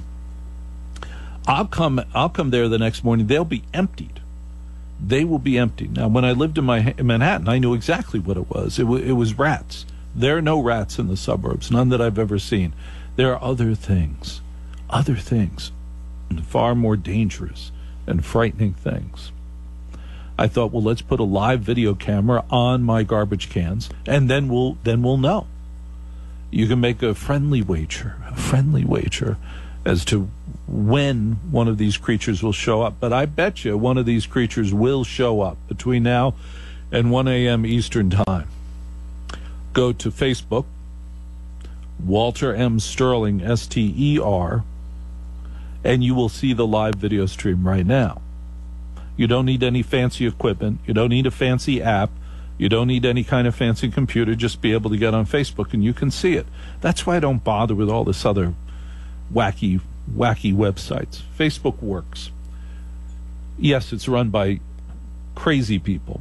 I'll come I'll come there the next morning. They'll be emptied. They will be emptied. Now, when I lived in, my, in Manhattan, I knew exactly what it was. It, w- it was rats. There are no rats in the suburbs, none that I've ever seen. There are other things, other things, far more dangerous and frightening things. I thought, well, let's put a live video camera on my garbage cans, and then we'll then we'll know. You can make a friendly wager, a friendly wager as to when one of these creatures will show up. But I bet you one of these creatures will show up between now and one a.m. Eastern Time. Go to Facebook, Walter M. Sterling, S T E R, and you will see the live video stream right now. You don't need any fancy equipment. You don't need a fancy app. You don't need any kind of fancy computer. Just be able to get on Facebook and you can see it. That's why I don't bother with all this other wacky, wacky websites. Facebook works. Yes, it's run by crazy people.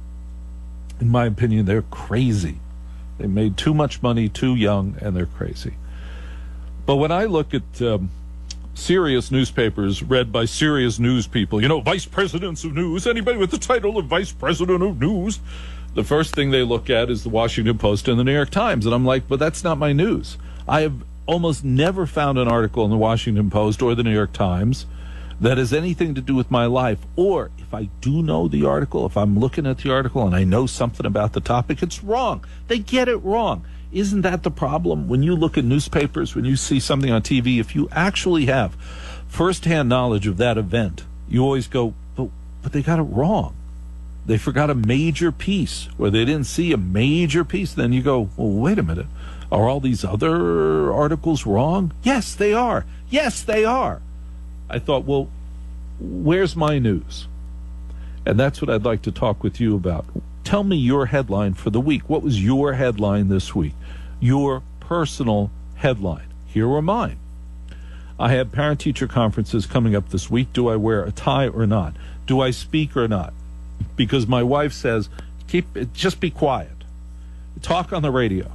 In my opinion, they're crazy. They made too much money too young, and they're crazy. But when I look at um, serious newspapers read by serious news people, you know, vice presidents of news, anybody with the title of vice president of news, the first thing they look at is the Washington Post and the New York Times. And I'm like, but that's not my news. I have almost never found an article in the Washington Post or the New York Times that has anything to do with my life. Or if I do know the article, if I'm looking at the article and I know something about the topic, it's wrong. They get it wrong. Isn't that the problem? When you look at newspapers, when you see something on T V, if you actually have firsthand knowledge of that event, you always go, but, but they got it wrong. They forgot a major piece, or they didn't see a major piece. Then you go, well, wait a minute. Are all these other articles wrong? Yes, they are. Yes, they are. I thought, well, where's my news? And that's what I'd like to talk with you about. Tell me your headline for the week. What was your headline this week? Your personal headline. Here are mine. I have parent-teacher conferences coming up this week. Do I wear a tie or not? Do I speak or not? Because my wife says, keep it, just be quiet. Talk on the radio.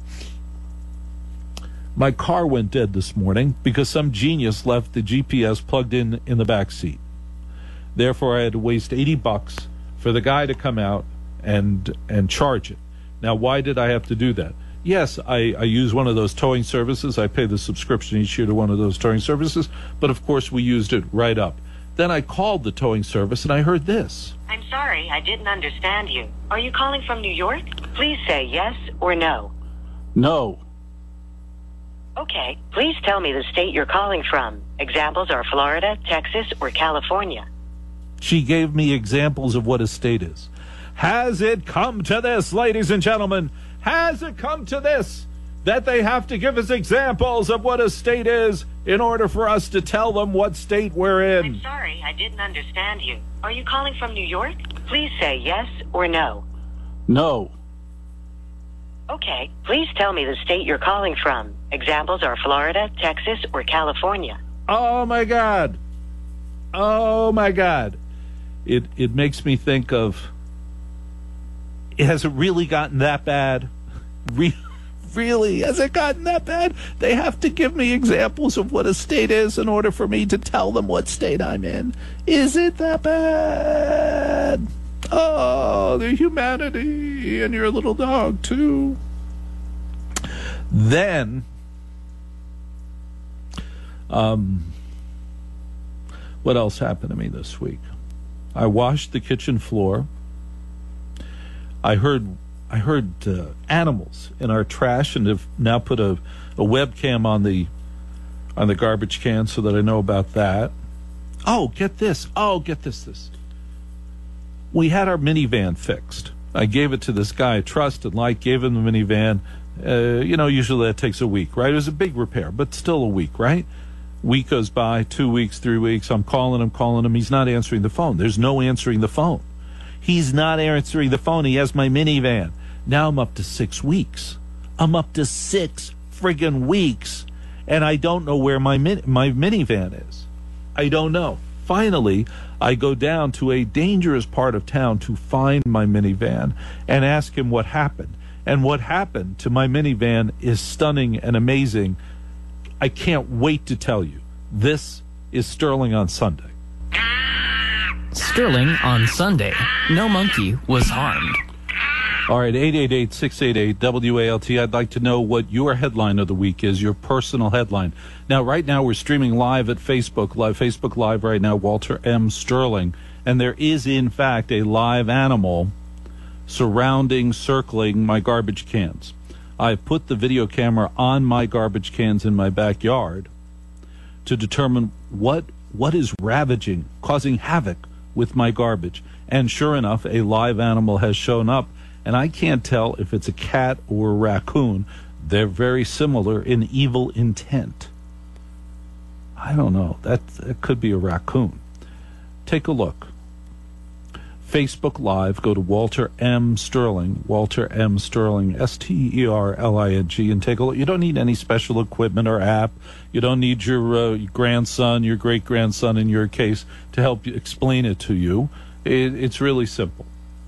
My car went dead this morning because some genius left the G P S plugged in in the back seat. Therefore, I had to waste eighty bucks for the guy to come out and and charge it. Now, why did I have to do that? Yes, I, I use one of those towing services. I pay the subscription each year to one of those towing services. But, of course, we used it right up. Then I called the towing service, and I heard this. I'm sorry, I didn't understand you. Are you calling from New York? Please say yes or no. No. Okay, please tell me the state you're calling from. Examples are Florida, Texas, or California. She gave me examples of what a state is. Has it come to this, ladies and gentlemen? Has it come to this, that they have to give us examples of what a state is in order for us to tell them what state we're in? I'm sorry, I didn't understand you. Are you calling from New York? Please say yes or no. No. Okay, please tell me the state you're calling from. Examples are Florida, Texas, or California. Oh, my God. Oh, my God. It, it makes me think of... Has it really gotten that bad? Re- really? Has it gotten that bad? They have to give me examples of what a state is in order for me to tell them what state I'm in. Is it that bad? Oh, the humanity, and your little dog, too. Then, um, what else happened to me this week? I washed the kitchen floor. I heard I heard uh, animals in our trash, and have now put a, a webcam on the on the garbage can so that I know about that. Oh, get this. Oh, get this, this. We had our minivan fixed. I gave it to this guy I trust and like, gave him the minivan. Uh, you know, usually that takes a week, right? It was a big repair, but still a week, right? Week goes by, two weeks, three weeks. I'm calling him, calling him. He's not answering the phone. There's no answering the phone. He's not answering the phone. He has my minivan. Now I'm up to six weeks. I'm up to six friggin' weeks, and I don't know where my min- my minivan is. I don't know. Finally, I go down to a dangerous part of town to find my minivan and ask him what happened. And what happened to my minivan is stunning and amazing. I can't wait to tell you. This is Sterling on Sunday. Sterling on Sunday. No monkey was harmed. All right, eight eight eight, six eight eight, W A L T. I'd like to know what your headline of the week is, your personal headline. Now, right now, we're streaming live at Facebook, live Facebook Live right now, Walter M. Sterling. And there is, in fact, a live animal surrounding, circling my garbage cans. I've put the video camera on my garbage cans in my backyard to determine what what is ravaging, causing havoc with my garbage. And sure enough, a live animal has shown up, and I can't tell if it's a cat or a raccoon. They're very similar in evil intent. I don't know. That, that could be a raccoon. Take a look. Facebook Live, go to Walter M. Sterling, Walter M. Sterling, S T E R L I N G, and take a look. You don't need any special equipment or app. You don't need your uh, grandson, your great-grandson in your case, to help you explain it to you. It, it's really simple.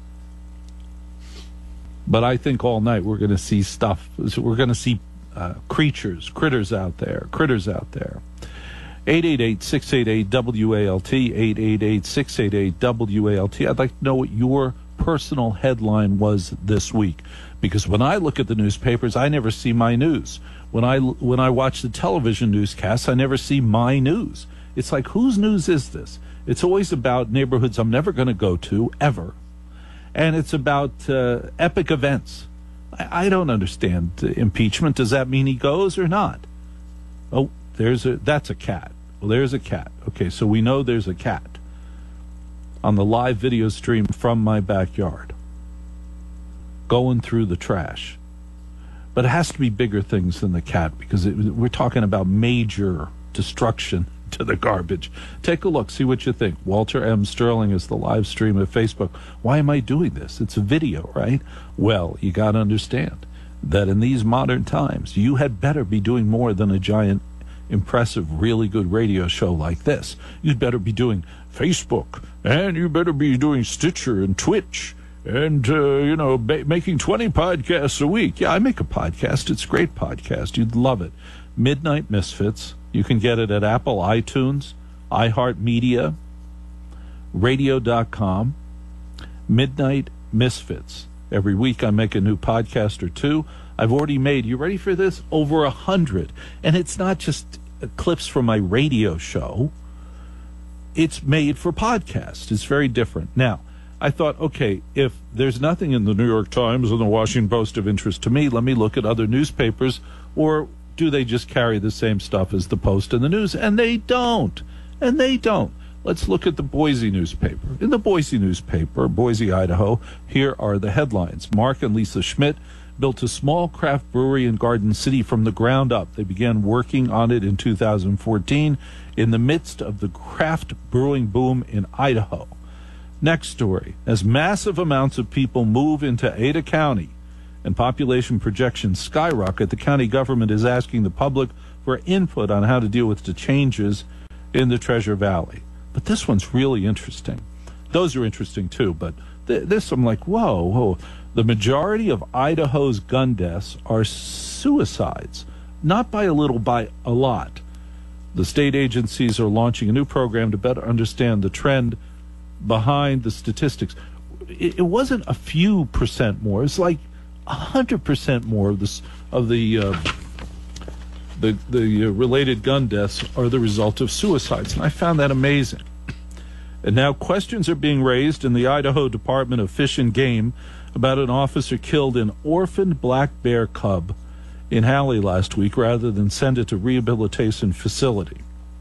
But I think all night we're going to see stuff. We're going to see uh, creatures, critters out there, critters out there. eight eight eight, six eight eight, W A L T, eight eight eight, six eight eight, W A L T. I'd like to know what your personal headline was this week, because when I look at the newspapers, I never see my news. When I, when I watch the television newscasts, I never see my news. It's like, whose news is this? It's always about neighborhoods I'm never going to go to, ever. And it's about uh, epic events. I, I don't understand uh, impeachment. Does that mean he goes or not? Oh, there's a, that's a cat. Well, there's a cat. Okay, so we know there's a cat on the live video stream from my backyard going through the trash. But it has to be bigger things than the cat, because it, we're talking about major destruction to the garbage. Take a look, see what you think. Walter M. Sterling is the live stream at Facebook. Why am I doing this? It's a video, right? Well, you got to understand that in these modern times, you had better be doing more than a giant, impressive, really good radio show like this. You'd better be doing Facebook, and you better be doing Stitcher and Twitch, and, uh, you know, ba- making twenty podcasts a week. Yeah, I make a podcast. It's a great podcast. You'd love it. Midnight Misfits. You can get it at Apple, iTunes, iHeartMedia, radio dot com. Midnight Misfits. Every week I make a new podcast or two. I've already made, you ready for this? Over a hundred. And it's not just clips from my radio show. It's made for podcasts. It's very different. Now, I thought, okay, if there's nothing in the New York Times or the Washington Post of interest to me, let me look at other newspapers, or do they just carry the same stuff as the Post and the News? And they don't. And they don't. Let's look at the Boise newspaper. In the Boise newspaper, Boise, Idaho, here are the headlines. Mark and Lisa Schmidt built a small craft brewery in Garden City from the ground up. They began working on it in two thousand fourteen in the midst of the craft brewing boom in Idaho. Next story. As massive amounts of people move into Ada County and population projections skyrocket, the county government is asking the public for input on how to deal with the changes in the Treasure Valley. But this one's really interesting. Those are interesting too, but th- this I'm like, whoa, whoa. The majority of Idaho's gun deaths are suicides, not by a little, by a lot. The state agencies are launching a new program to better understand the trend behind the statistics. It, it wasn't a few percent more. It's like a hundred percent more of this of the uh, the the uh, related gun deaths are the result of suicides, and I found that amazing. And now questions are being raised in the Idaho Department of Fish and Game about an officer killed an orphaned black bear cub in Halley last week rather than send it to rehabilitation facility.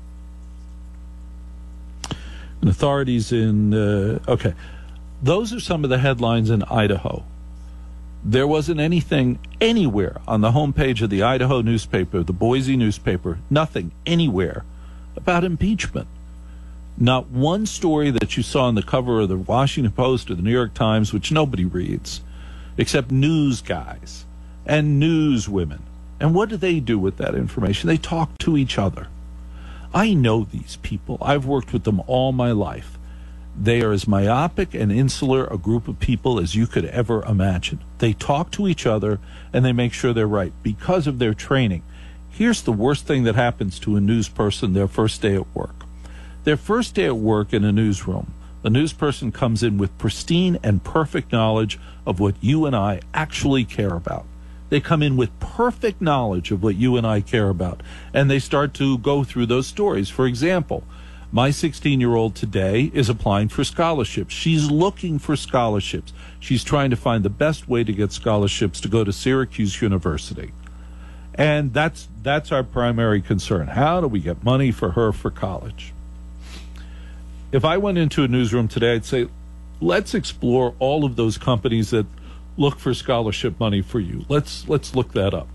And authorities in, uh, okay, those are some of the headlines in Idaho. There wasn't anything anywhere on the homepage of the Idaho newspaper, the Boise newspaper, nothing anywhere about impeachment. Not one story that you saw on the cover of the Washington Post or the New York Times, which nobody reads, except news guys and news women. And what do they do with that information? They talk to each other. I know these people. I've worked with them all my life. They are as myopic and insular a group of people as you could ever imagine. They talk to each other and they make sure they're right because of their training. Here's the worst thing that happens to a news person their first day at work. Their first day at work in a newsroom, the news person comes in with pristine and perfect knowledge of what you and I actually care about. They come in with perfect knowledge of what you and I care about, and they start to go through those stories. For example, my sixteen-year-old today is applying for scholarships. She's looking for scholarships. She's trying to find the best way to get scholarships to go to Syracuse University. And that's that's our primary concern. How do we get money for her for college? If I went into a newsroom today, I'd say, let's explore all of those companies that look for scholarship money for you. Let's let's look that up.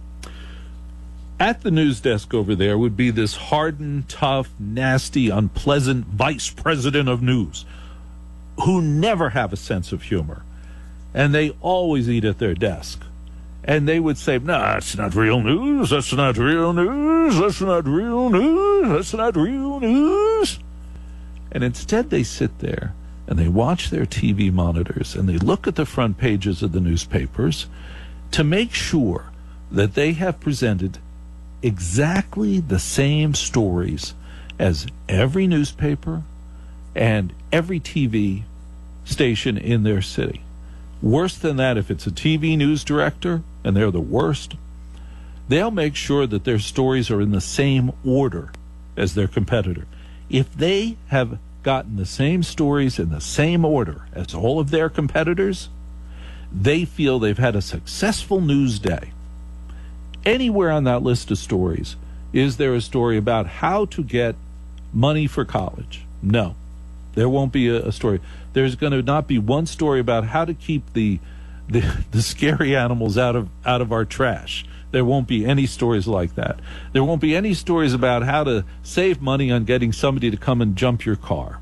At the news desk over there would be this hardened, tough, nasty, unpleasant vice president of news who never have a sense of humor. And they always eat at their desk. And they would say, no, that's not real news. That's not real news. That's not real news. That's not real news. And instead they sit there and they watch their T V monitors and they look at the front pages of the newspapers to make sure that they have presented exactly the same stories as every newspaper and every T V station in their city. Worse than that, if it's a T V news director, and they're the worst, they'll make sure that their stories are in the same order as their competitor. If they have gotten the same stories in the same order as all of their competitors, they feel they've had a successful news day. Anywhere on that list of stories, is there a story about how to get money for college? No, there won't be a, a story. There's going to not be one story about how to keep the, the the scary animals out of out of our trash. There won't be any stories like that. There won't be any stories about how to save money on getting somebody to come and jump your car.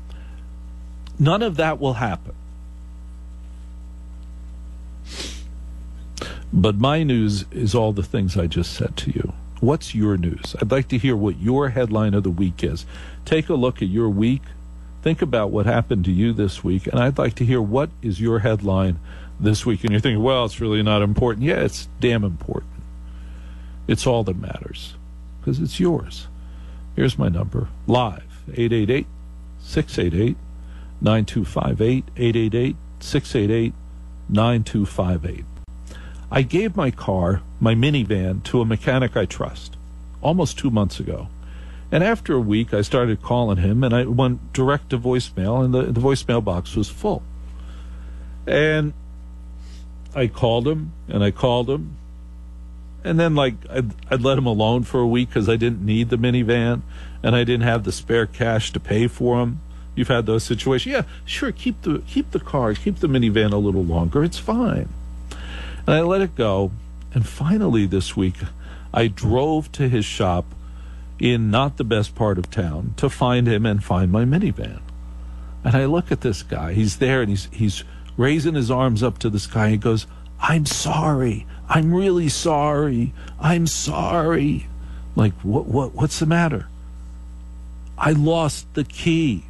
None of that will happen. But my news is all the things I just said to you. What's your news? I'd like to hear what your headline of the week is. Take a look at your week. Think about what happened to you this week, and I'd like to hear what is your headline this week. And you're thinking, well, it's really not important. Yeah, it's damn important. It's all that matters because it's yours. Here's my number, live, eight eight eight, six eight eight, nine two five eight, eight eight eight, six eight eight, nine two five eight. I gave my car, my minivan, to a mechanic I trust almost two months ago. And after a week, I started calling him, and I went direct to voicemail, and the, the voicemail box was full. And I called him, and I called him, and then, like, I'd, I'd let him alone for a week because I didn't need the minivan, and I didn't have the spare cash to pay for him. You've had those situations. Yeah, sure, keep the keep the car, keep the minivan a little longer. It's fine. And I let it go, and finally this week, I drove to his shop in not the best part of town to find him and find my minivan. And I look at this guy. He's there, and he's he's raising his arms up to the sky. He goes, "I'm sorry. I'm really sorry. I'm sorry." Like, what? What? What's the matter? I lost the key.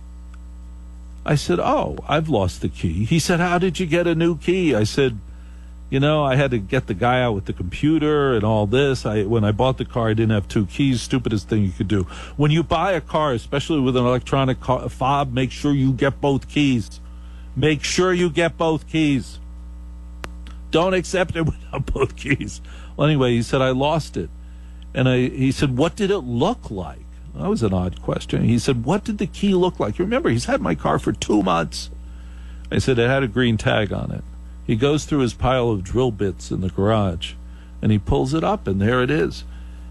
I said, "Oh, I've lost the key." He said, "How did you get a new key?" I said, "You know, I had to get the guy out with the computer and all this. I when I bought the car, I didn't have two keys. Stupidest thing you could do. When you buy a car, especially with an electronic car, fob, make sure you get both keys. Make sure you get both keys. Don't accept it without both keys." Well, anyway, he said, "I lost it." And I, he said, "What did it look like?" That was an odd question. He said, "What did the key look like?" Remember, he's had my car for two months. I said, "It had a green tag on it." He goes through his pile of drill bits in the garage, and he pulls it up, and there it is.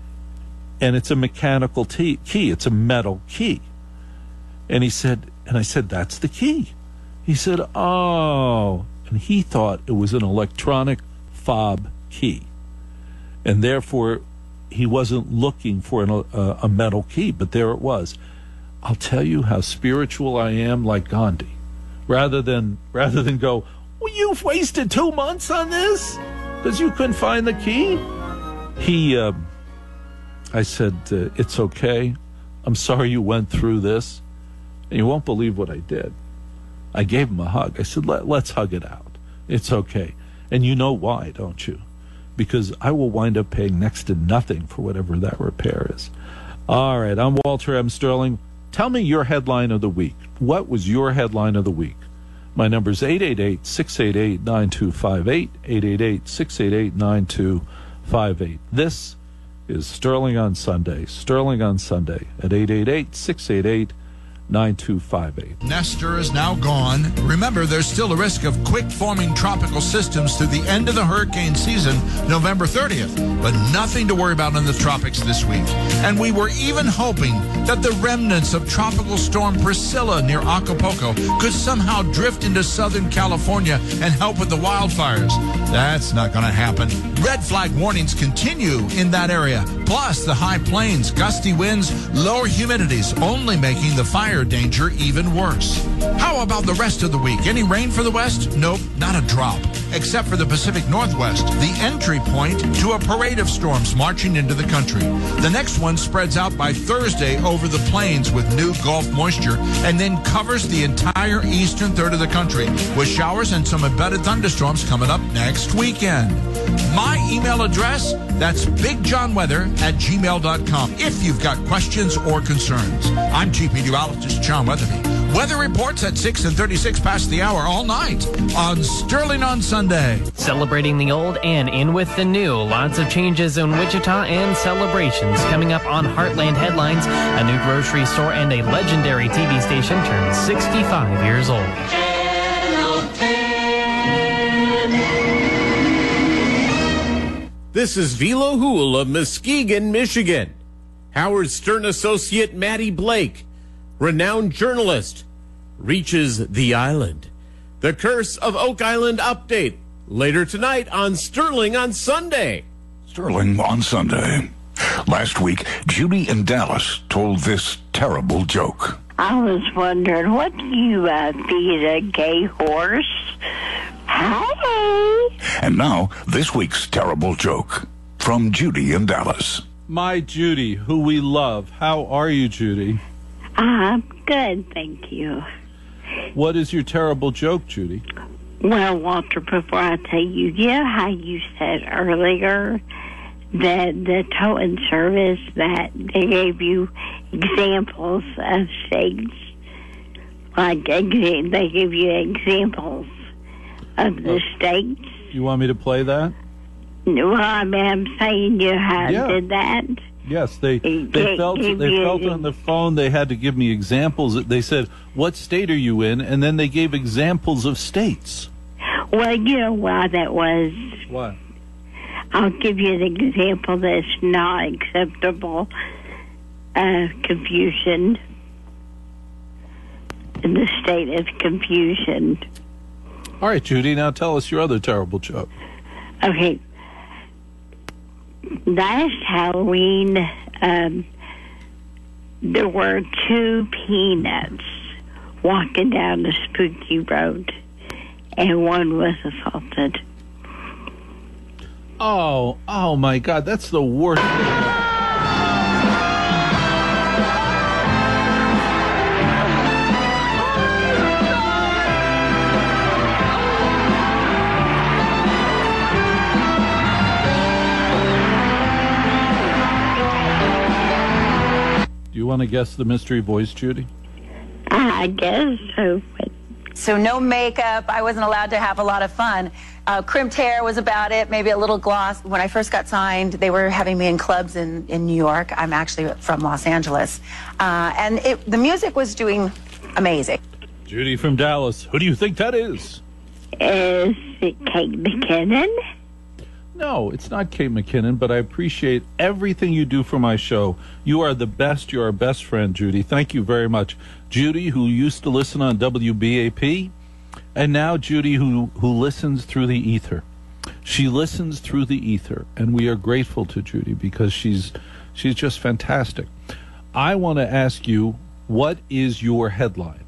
And it's a mechanical t- key. It's a metal key. And he said, and I said, "That's the key." He said, "Oh." And he thought it was an electronic fob key. And therefore, he wasn't looking for an, uh, a metal key, but there it was. I'll tell you how spiritual I am, like Gandhi. Rather than rather than go, "Well, you've wasted two months on this because you couldn't find the key." He, uh, I said, uh, "It's okay. I'm sorry you went through this." And you won't believe what I did. I gave him a hug. I said, Let, let's hug it out. It's okay. And you know why, don't you? Because I will wind up paying next to nothing for whatever that repair is. All right, I'm Walter M. Sterling. Tell me your headline of the week. What was your headline of the week? My number is eight eight eight, six eight eight, nine two five eight, eight eight eight, six eight eight, nine two five eight. This is Sterling on Sunday. Sterling on Sunday at eight eight eight, six eight eight, nine two five eight. Nestor is now gone. Remember, there's still a risk of quick-forming tropical systems through the end of the hurricane season, November thirtieth. But nothing to worry about in the tropics this week. And we were even hoping that the remnants of Tropical Storm Priscilla near Acapulco could somehow drift into Southern California and help with the wildfires. That's not going to happen. Red flag warnings continue in that area. Plus, the high plains, gusty winds, lower humidities, only making the fire danger even worse. How about the rest of the week? Any rain for the west? Nope, not a drop. Except for the Pacific Northwest, the entry point to a parade of storms marching into the country. The next one spreads out by Thursday over the plains with new Gulf moisture and then covers the entire eastern third of the country with showers and some embedded thunderstorms coming up next weekend. My email address, that's bigjohnweather at gmail dot com if you've got questions or concerns. I'm Chief Meteorologist John Weatherby. Weather reports at six and thirty-six past the hour all night on Sterling on Sunday. Celebrating the old and in with the new. Lots of changes in Wichita and celebrations coming up on Heartland Headlines. A new grocery store and a legendary T V station turned sixty-five years old. This is Velo Hool of Muskegon, Michigan. Howard Stern associate Maddie Blake, renowned journalist, reaches the island. The Curse of Oak Island update later tonight on Sterling on Sunday. Sterling on Sunday. Last week, Judy in Dallas told this terrible joke. I was wondering, what do you uh, feed a gay horse? Hi. And now, this week's terrible joke from Judy in Dallas. My Judy, who we love. How are you, Judy? I'm good, thank you. What is your terrible joke, Judy? Well, Walter, before I tell you, you know how you said earlier that the towing service, that they gave you examples of states? Like, they give you examples of the oh. states. You want me to play that? Well, I mean, I'm saying you had Yeah. did that. Yes, they they Gave- felt gave they you- felt on the phone. They had to give me examples. They said, "What state are you in?" And then they gave examples of states. Well, you know why that was. What? I'll give you an example that's not acceptable. Uh, confusion. In the state of confusion. All right, Judy. Now tell us your other terrible joke. Okay. Last Halloween, um, there were two peanuts walking down the spooky road, and one was assaulted. Oh, oh my God, that's the worst. Do you want to guess the mystery voice, Judy? I guess so. So no makeup. I wasn't allowed to have a lot of fun. Uh, crimped hair was about it, maybe a little gloss. When I first got signed, they were having me in clubs in, in New York. I'm actually from Los Angeles. Uh, and it, the music was doing amazing. Judy from Dallas. Who do you think that is? Is it Kate McKinnon? No, it's not Kate McKinnon, but I appreciate everything you do for my show. You are the best. You're our best friend, Judy. Thank you very much. Judy, who used to listen on W B A P, and now Judy, who, who listens through the ether. She listens through the ether, and we are grateful to Judy because she's she's just fantastic. I want to ask you, what is your headline?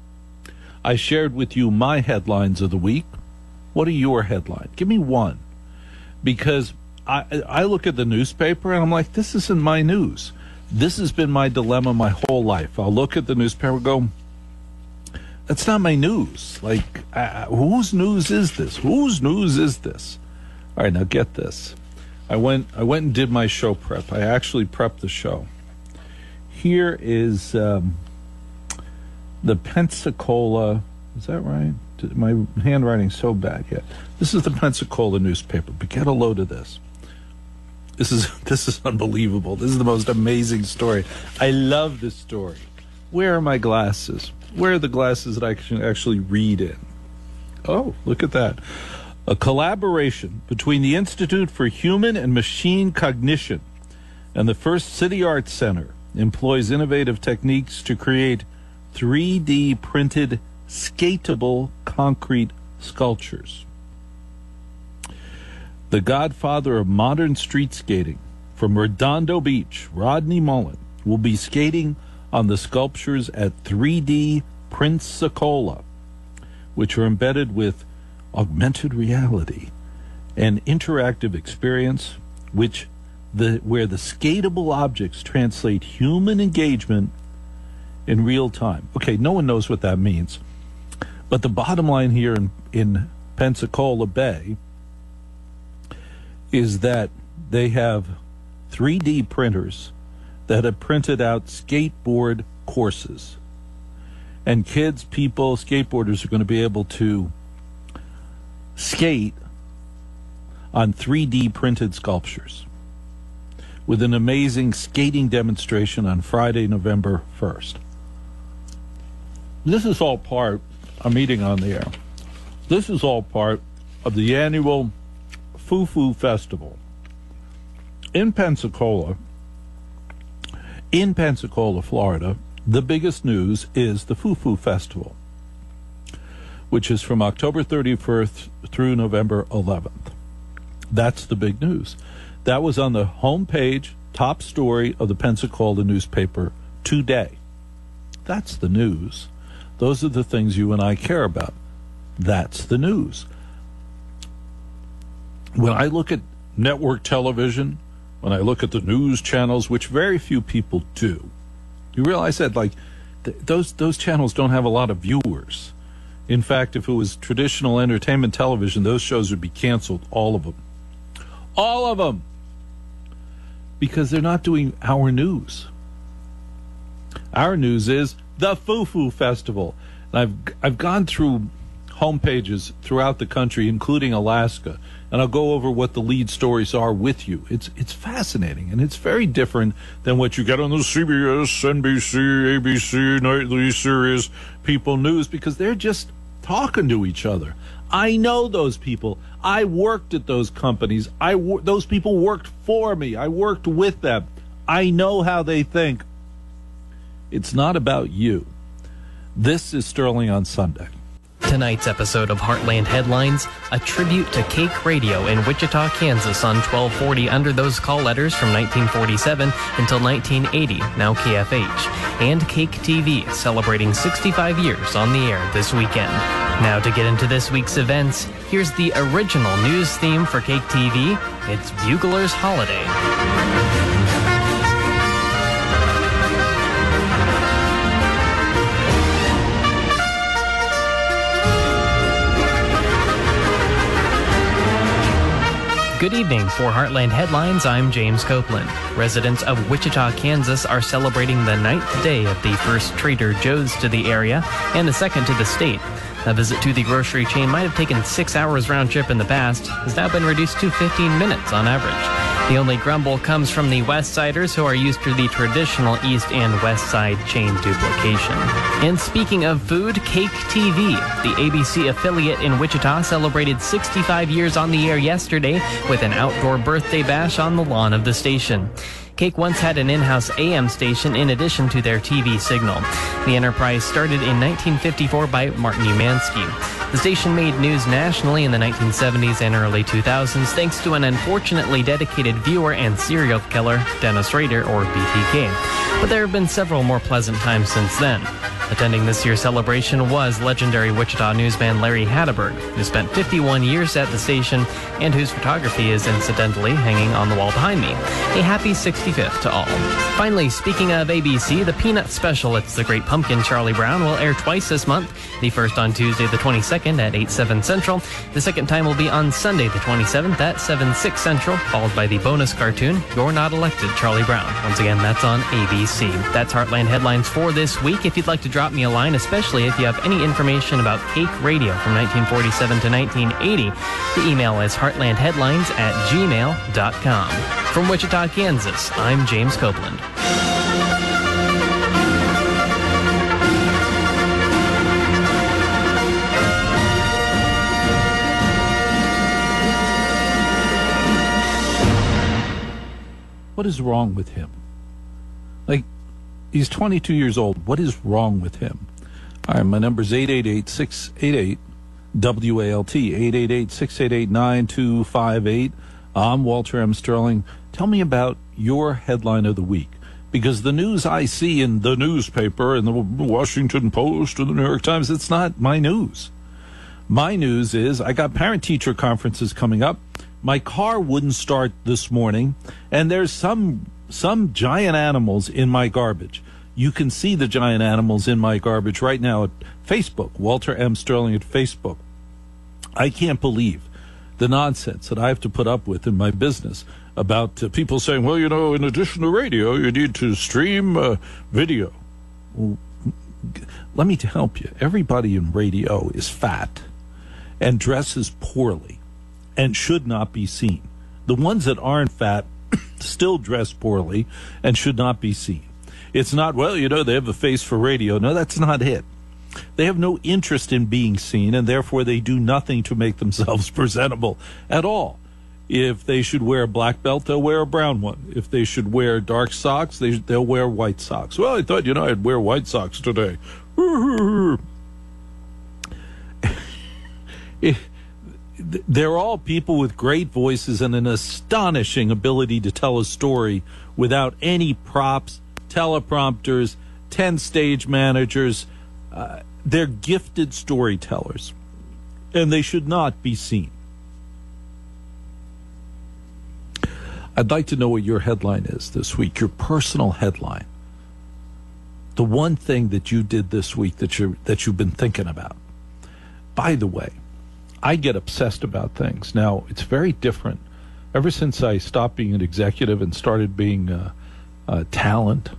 I shared with you my headlines of the week. What are your headlines? Give me one. Because I, I look at the newspaper and I'm like, this isn't my news. This has been my dilemma my whole life. I'll look at the newspaper and go, that's not my news. Like, uh, whose news is this? Whose news is this? All right, now get this. I went I went and did my show prep. I actually prepped the show. Here is um, the Pensacola, is that right? My handwriting's so bad yet. This is the Pensacola newspaper, but get a load of this. This is this is unbelievable. This is the most amazing story. I love this story. Where are my glasses? Where are the glasses that I can actually read in? Oh, look at that. A collaboration between the Institute for Human and Machine Cognition and the First City Arts Center employs innovative techniques to create three D printed skatable concrete sculptures. The godfather of modern street skating from Redondo Beach, Rodney Mullen, will be skating on the sculptures at three D Pensacola, which are embedded with augmented reality and interactive experience, which the where the skatable objects translate human engagement in real time. Okay, no one knows what that means. But the bottom line here in, in Pensacola Bay is that they have three D printers that have printed out skateboard courses. And kids, people, skateboarders are going to be able to skate on three D printed sculptures with an amazing skating demonstration on Friday, November first. This is all part, I'm eating on the air, this is all part of the annual Foo-Foo Festival. In Pensacola, in Pensacola, Florida, the biggest news is the Foo-Foo Festival, which is from October thirty-first through November eleventh. That's the big news. That was on the homepage, top story of the Pensacola newspaper today. That's the news. Those are the things you and I care about. That's the news. When I look at network television, when I look at the news channels, which very few people do, you realize that, like, th- those those channels don't have a lot of viewers. In fact, if it was traditional entertainment television, those shows would be canceled, all of them. All of them! Because they're not doing our news. Our news is the Foo-Foo Festival. And I've I've gone through homepages throughout the country, including Alaska, and I'll go over what the lead stories are with you. It's it's fascinating, and it's very different than what you get on the C B S, N B C, A B C nightly series People News, because they're just talking to each other. I know those people. I worked at those companies. I wo- those people worked for me. I worked with them. I know how they think. It's not about you. This is Sterling on Sunday. Tonight's episode of Heartland Headlines, a tribute to Cake Radio in Wichita, Kansas on twelve forty under those call letters from nineteen forty-seven until nineteen eighty, now K F H. And Cake T V, celebrating sixty-five years on the air this weekend. Now to get into this week's events, here's the original news theme for Cake T V. It's Bugler's Holiday. Good evening. For Heartland Headlines, I'm James Copeland. Residents of Wichita, Kansas are celebrating the ninth day of the first Trader Joe's to the area and the second to the state. A visit to the grocery chain might have taken six hours round trip in the past, has now been reduced to fifteen minutes on average. The only grumble comes from the West Siders, who are used to the traditional East and West Side chain duplication. And speaking of food, Cake T V, the A B C affiliate in Wichita, celebrated sixty-five years on the air yesterday with an outdoor birthday bash on the lawn of the station. Cake once had an in-house A M station in addition to their T V signal. The enterprise started in nineteen fifty-four by Martin Umansky. The station made news nationally in the nineteen seventies and early two thousands thanks to an unfortunately dedicated viewer and serial killer, Dennis Rader, or B T K. But there have been several more pleasant times since then. Attending this year's celebration was legendary Wichita newsman Larry Hatteberg, who spent fifty-one years at the station and whose photography is incidentally hanging on the wall behind me. A happy sixty-fifth to all. Finally, speaking of A B C, the Peanut Special, It's the Great Pumpkin, Charlie Brown, will air twice this month. The first on Tuesday the twenty-second at eight, seven Central. The second time will be on Sunday the twenty-seventh at seven, six Central, followed by the bonus cartoon, You're Not Elected, Charlie Brown. Once again, that's on A B C. That's Heartland Headlines for this week. If you'd like to drop me a line, especially if you have any information about Cake Radio from nineteen forty-seven to nineteen eighty, the email is heartlandheadlines at gmail dot com. From Wichita, Kansas, I'm James Copeland. What is wrong with him? Like, he's twenty-two years old. What is wrong with him? All right, my number's eight eight eight, six eight eight, W A L T, eight eight eight, six eight eight, nine two five eight. I'm Walter M. Sterling. Tell me about your headline of the week, because the news I see in the newspaper, in the Washington Post or the New York Times, it's not my news. My news is I got parent-teacher conferences coming up. My car wouldn't start this morning, and there's some some giant animals in my garbage. You can see the giant animals in my garbage right now at Facebook, Walter M. Sterling at Facebook. I can't believe the nonsense that I have to put up with in my business about uh, people saying, well, you know, in addition to radio, you need to stream uh, video. Well, let me help you. Everybody in radio is fat and dresses poorly and should not be seen. The ones that aren't fat still dress poorly and should not be seen. It's not, well, you know, they have a face for radio. No, that's not it. They have no interest in being seen, and therefore they do nothing to make themselves presentable at all. If they should wear a black belt, they'll wear a brown one. If they should wear dark socks, they, they'll wear white socks. Well, I thought, you know, I'd wear white socks today. They're all people with great voices and an astonishing ability to tell a story without any props, teleprompters, ten stage managers. Uh, they're gifted storytellers, and they should not be seen. I'd like to know what your headline is this week, your personal headline. The one thing that you did this week that you that you've been thinking about. By the way, I get obsessed about things. Now, it's very different. Ever since I stopped being an executive and started being uh, uh, talent.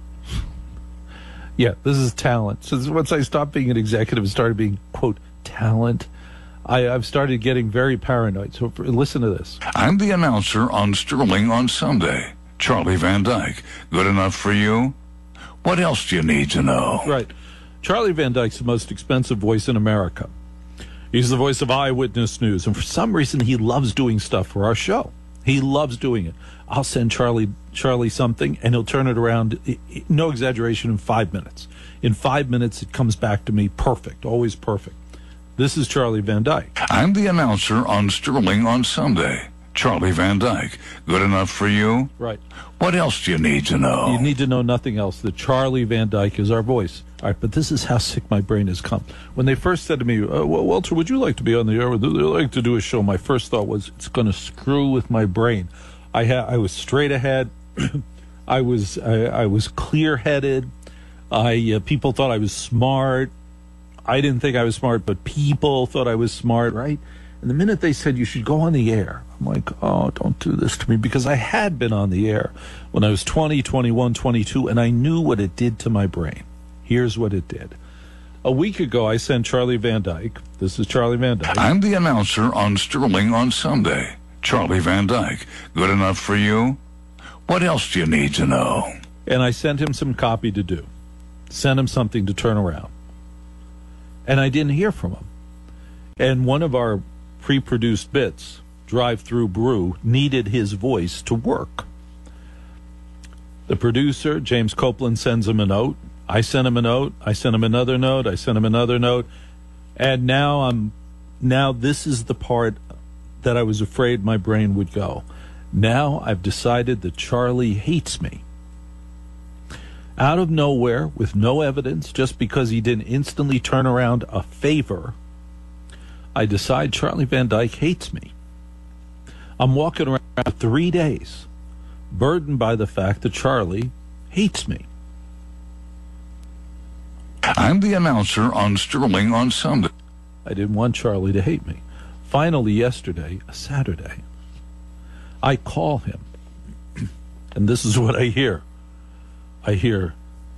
Yeah, this is talent. So once I stopped being an executive and started being, quote, talent, I, I've started getting very paranoid. So for, listen to this. I'm the announcer on Sterling on Sunday. Charlie Van Dyke. Good enough for you? What else do you need to know? Right. Charlie Van Dyke's the most expensive voice in America. He's the voice of Eyewitness News. And for some reason, he loves doing stuff for our show. He loves doing it. I'll send Charlie Charlie something, and he'll turn it around, no exaggeration, in five minutes. In five minutes, it comes back to me perfect, always perfect. This is Charlie Van Dyke. I'm the announcer on Sterling on Sunday. Charlie Van Dyke. Good enough for you? Right. What else do you need to know? You need to know nothing else. That Charlie Van Dyke is our voice. All right, but this is how sick my brain has come. When they first said to me, uh, well, Walter, would you like to be on the air? Would you like to do a show? My first thought was, it's going to screw with my brain. I ha- I was straight ahead. I was I, I was clear-headed. I uh, people thought I was smart. I didn't think I was smart, but people thought I was smart, right? And the minute they said you should go on the air, I'm like, oh, don't do this to me, because I had been on the air when I was twenty, twenty-one, twenty-two, and I knew what it did to my brain. Here's what it did. A week ago, I sent Charlie Van Dyke. This is Charlie Van Dyke. I'm the announcer on Sterling on Sunday. Charlie Van Dyke. Good enough for you? What else do you need to know? And I sent him some copy to do. Sent him something to turn around. And I didn't hear from him. And one of our pre-produced bits, Drive-Through Brew, needed his voice to work. The producer, James Copeland, sends him a note. I sent him a note. I sent him another note. I sent him another note. And now I'm, now this is the part that I was afraid my brain would go. Now I've decided that Charlie hates me. Out of nowhere, with no evidence, just because he didn't instantly turn around a favor, I decide Charlie Van Dyke hates me. I'm walking around for three days, burdened by the fact that Charlie hates me. I'm the announcer on Sterling on Sunday. I didn't want Charlie to hate me. Finally, yesterday, a Saturday, I call him, and this is what I hear. I hear,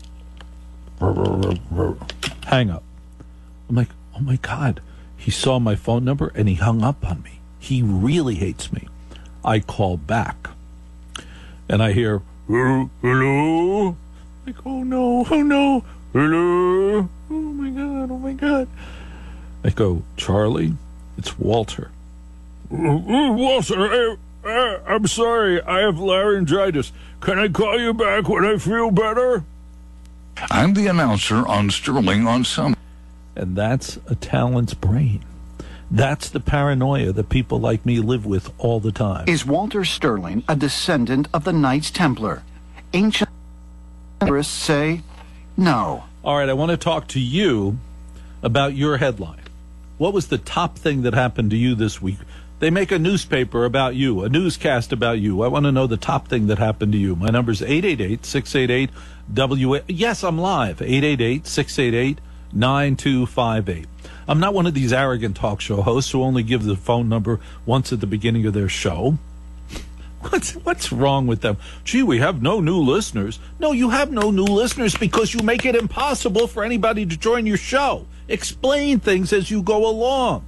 hang up. I'm like, oh my God. He saw my phone number and he hung up on me. He really hates me. I call back, and I hear, hello? Like, oh no, oh no, hello? Oh my God, oh my God. I go, Charlie, it's Walter. Walter, I, I, I'm sorry, I have laryngitis. Can I call you back when I feel better? I'm the announcer on Sterling on Sunday. And that's a talent's brain. That's the paranoia that people like me live with all the time. Is Walter Sterling a descendant of the Knights Templar? Ancient historians say no. All right, I want to talk to you about your headline. What was the top thing that happened to you this week? They make a newspaper about you, a newscast about you. I want to know the top thing that happened to you. My number's eight eight eight, six eight eight, W A. Yes, I'm live. eight eight eight, six eight eight, nine two five eight. I'm not one of these arrogant talk show hosts who only give the phone number once at the beginning of their show. What's what's wrong with them? Gee, we have no new listeners. No, you have no new listeners because you make it impossible for anybody to join your show. Explain things as you go along.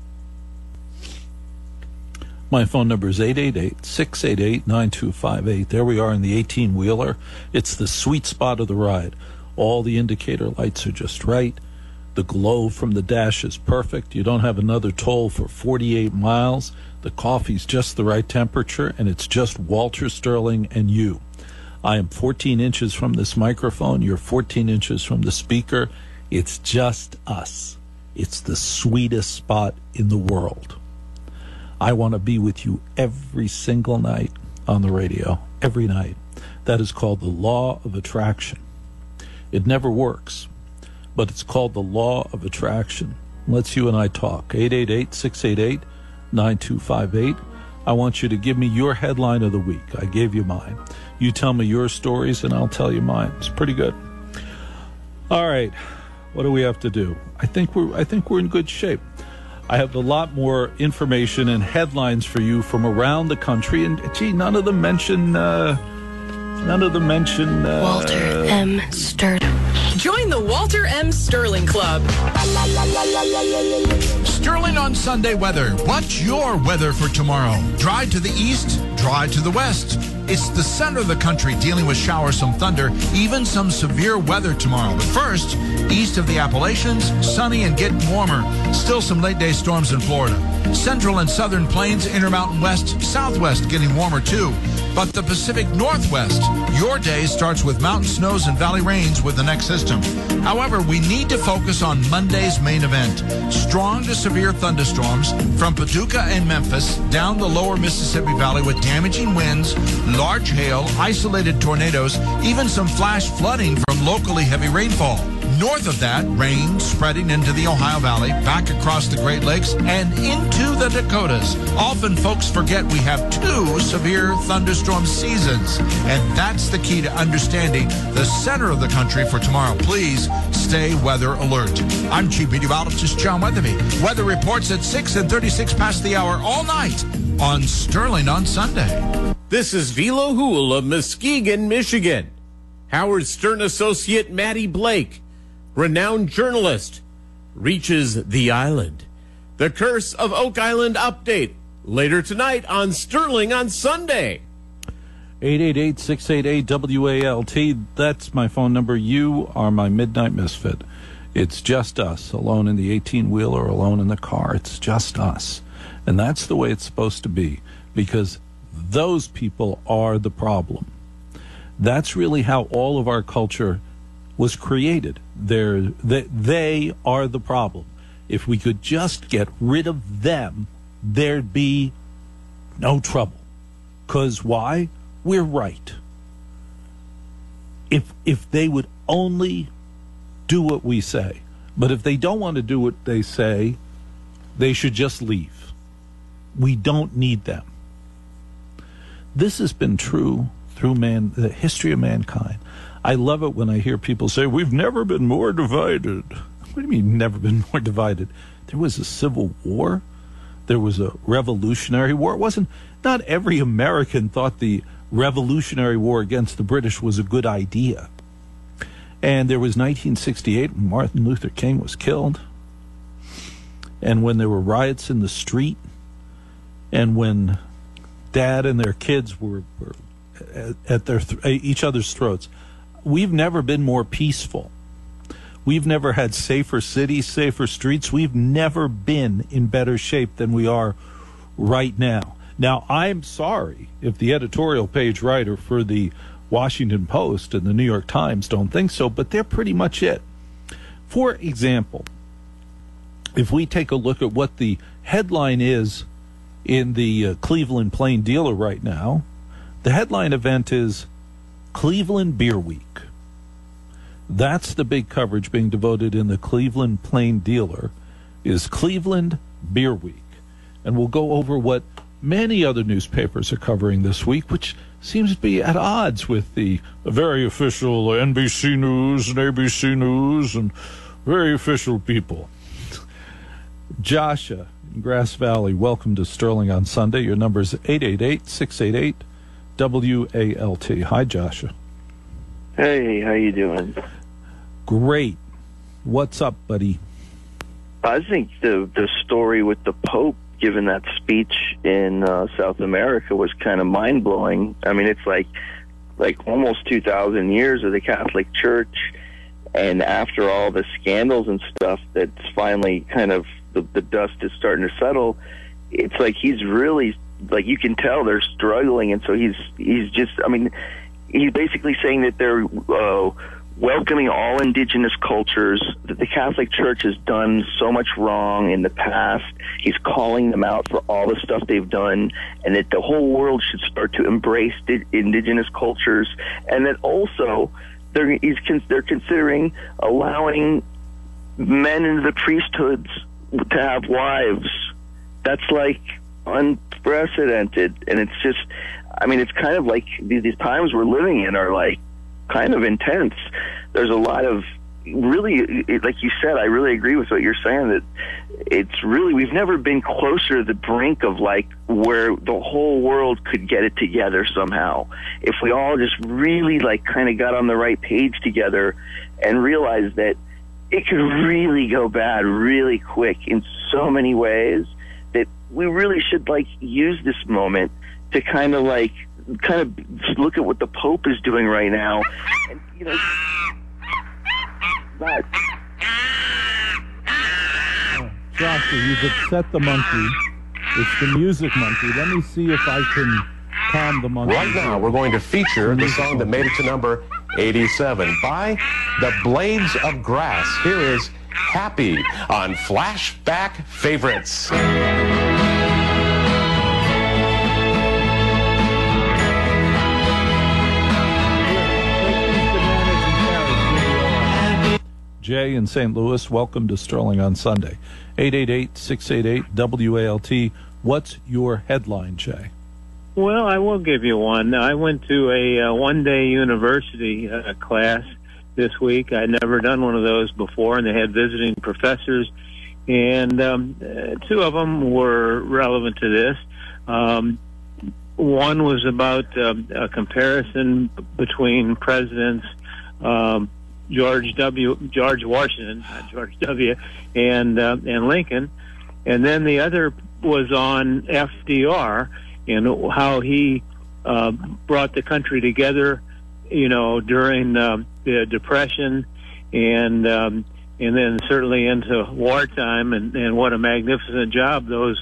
My phone number is eight eight eight, six eight eight, nine two five eight. There we are in the eighteen-wheeler. It's the sweet spot of the ride. All the indicator lights are just right. The glow from the dash is perfect. You don't have another toll for forty-eight miles. The coffee's just the right temperature, and it's just Walter Sterling and you. I am fourteen inches from this microphone. You're fourteen inches from the speaker. It's just us. It's the sweetest spot in the world. I want to be with you every single night on the radio, every night. That is called the law of attraction. It never works, but it's called the law of attraction. Let's you and I talk. eight eight eight, six eight eight, nine two five eight. I want you to give me your headline of the week. I gave you mine. You tell me your stories, and I'll tell you mine. It's pretty good. All right. What do we have to do? I think we're I think we're in good shape. I have a lot more information and headlines for you from around the country, and gee, none of them mention uh, none of them mention uh, Walter M. Sterling. Join the Walter M. Sterling Club. Sterling on Sunday weather. What's your weather for tomorrow? Dry to the east, dry to the west. It's the center of the country dealing with showers, some thunder, even some severe weather tomorrow. But first, east of the Appalachians, sunny and getting warmer. Still some late-day storms in Florida. Central and southern plains, Intermountain west, southwest getting warmer too. But the Pacific Northwest, your day starts with mountain snows and valley rains with the next system. However, we need to focus on Monday's main event. Strong to severe thunderstorms from Paducah and Memphis down the lower Mississippi Valley with damaging winds, large hail, isolated tornadoes, even some flash flooding from locally heavy rainfall. North of that, rain spreading into the Ohio Valley, back across the Great Lakes, and into the Dakotas. Often folks forget we have two severe thunderstorm seasons, and that's the key to understanding the center of the country for tomorrow. Please stay weather alert. I'm Chief Meteorologist John Weatherby. Weather reports at six and thirty-six past the hour all night on Sterling on Sunday. This is Velo Hool of Muskegon, Michigan. Howard Stern associate Maddie Blake, renowned journalist, reaches the island. The Curse of Oak Island update later tonight on Sterling on Sunday. eight eight eight, six eight eight, W A L T. That's my phone number. You are my midnight misfit. It's just us, alone in the eighteen-wheeler, alone in the car. It's just us. And that's the way it's supposed to be, because those people are the problem. That's really how all of our culture was created. They're, they, they are the problem. If we could just get rid of them, there'd be no trouble. Because why? We're right. If if they would only do what we say, but if they don't want to do what they say, they should just leave. We don't need them. This has been true through man, the history of mankind. I love it when I hear people say, we've never been more divided. What do you mean, never been more divided? There was a civil war. There was a revolutionary war. It wasn't, not every American thought the Revolutionary War against the British was a good idea. And there was nineteen sixty-eight when Martin Luther King was killed. And when there were riots in the street. And when dad and their kids were, were at their th- each other's throats. We've never been more peaceful. We've never had safer cities, safer streets. We've never been in better shape than we are right now. Now, I'm sorry if the editorial page writer for the Washington Post and the New York Times don't think so, but they're pretty much it. For example, if we take a look at what the headline is in the uh, Cleveland Plain Dealer right now, the headline event is Cleveland Beer Week. That's the big coverage being devoted in the Cleveland Plain Dealer, is Cleveland Beer Week. And we'll go over what many other newspapers are covering this week, which seems to be at odds with the very official N B C News and A B C News and very official people. Joshua in Grass Valley, welcome to Sterling on Sunday. Your number is eight eight eight, six eight eight, W A L T. Hi, Joshua. Hey, how you doing? Great. What's up, buddy? I think the the story with the Pope giving that speech in uh, South America was kind of mind blowing. I mean, it's like like almost two thousand years of the Catholic Church, and after all the scandals and stuff, that's finally kind of the, the dust is starting to settle. It's like he's really, like, you can tell they're struggling, and so he's he's just, I mean, he's basically saying that they're uh, welcoming all indigenous cultures, that the Catholic Church has done so much wrong in the past. He's calling them out for all the stuff they've done, and that the whole world should start to embrace the indigenous cultures, and that also they're, he's, they're considering allowing men into the priesthoods to have wives. That's like unprecedented, and it's just, I mean, it's kind of like these, these times we're living in are like kind of intense. There's a lot of really, like you said, I really agree with what you're saying, that it's really, we've never been closer to the brink of like where the whole world could get it together somehow. If we all just really like kind of got on the right page together and realized that it could really go bad really quick in so many ways that we really should like use this moment to kind of like kind of look at what the Pope is doing right now, and you know, but. Joshua, you've upset the monkey. It's the music monkey. Let me see if I can calm the monkey. Right now, we're going to feature the song that made it to number eighty-seven by the Blades of Grass. Here is Happy on Flashback Favorites. Jay in Saint Louis, welcome to Sterling on Sunday. eight eight eight, six eight eight, W A L T. What's your headline, Jay? Well, I will give you one. I went to a uh, one-day university uh, class this week. I'd never done one of those before, and they had visiting professors, and um, uh, two of them were relevant to this. Um, one was about um, a comparison between presidents um, George W. George Washington, not George W. and uh, and Lincoln, and then the other was on F D R and how he uh, brought the country together, you know, during uh, the Depression, and um, and then certainly into wartime, and, and what a magnificent job those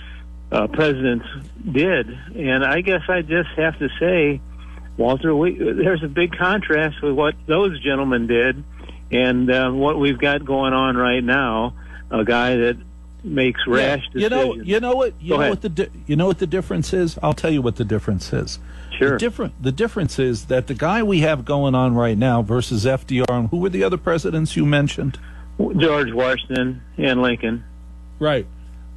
uh, presidents did. And I guess I just have to say, Walter, we, there's a big contrast with what those gentlemen did and uh, what we've got going on right now. A guy that makes rash yeah, you decisions. know, you know what, you Go know ahead. what the di- you know what the difference is. I'll tell you what the difference is. Sure. The different the difference is that the guy we have going on right now versus F D R. And who were the other presidents you mentioned? George Washington and Lincoln. Right.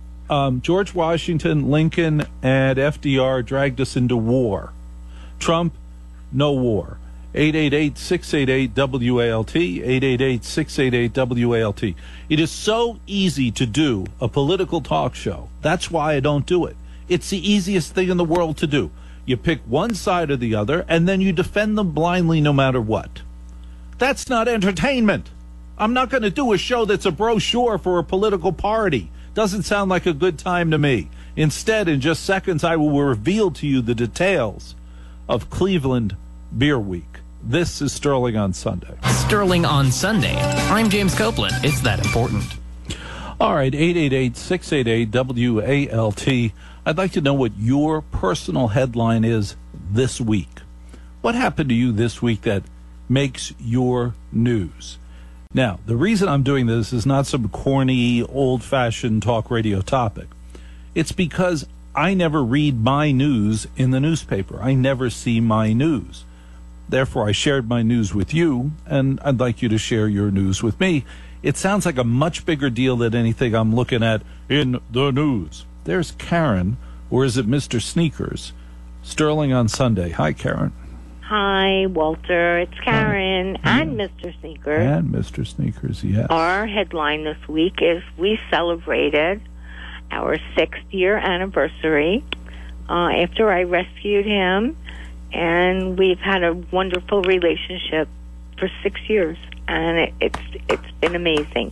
Um, George Washington, Lincoln, and F D R dragged us into war. Trump, no war. eight eight eight, six eight eight, W A L T, eight eight eight, six eight eight, W A L T. It is so easy to do a political talk show. That's why I don't do it. It's the easiest thing in the world to do. You pick one side or the other, and then you defend them blindly no matter what. That's not entertainment. I'm not going to do a show that's a brochure for a political party. Doesn't sound like a good time to me. Instead, in just seconds, I will reveal to you the details of Cleveland Beer Week. This is Sterling on Sunday. Sterling on Sunday. I'm James Copeland. It's that important. All right, eight eight eight, six eight eight, W A L T. I'd like to know what your personal headline is this week. What happened to you this week that makes your news? Now, the reason I'm doing this is not some corny, old-fashioned talk radio topic. It's because I never read my news in the newspaper. I never see my news. Therefore, I shared my news with you, and I'd like you to share your news with me. It sounds like a much bigger deal than anything I'm looking at in the news. There's Karen, or is it Mister Sneakers? Sterling on Sunday. Hi, Karen. Hi, Walter. It's Karen and Mister Sneakers. And Mister Sneakers, yes. Our headline this week is we celebrated our sixth year anniversary uh, after I rescued him, and we've had a wonderful relationship for six years, and it, it's it's been amazing.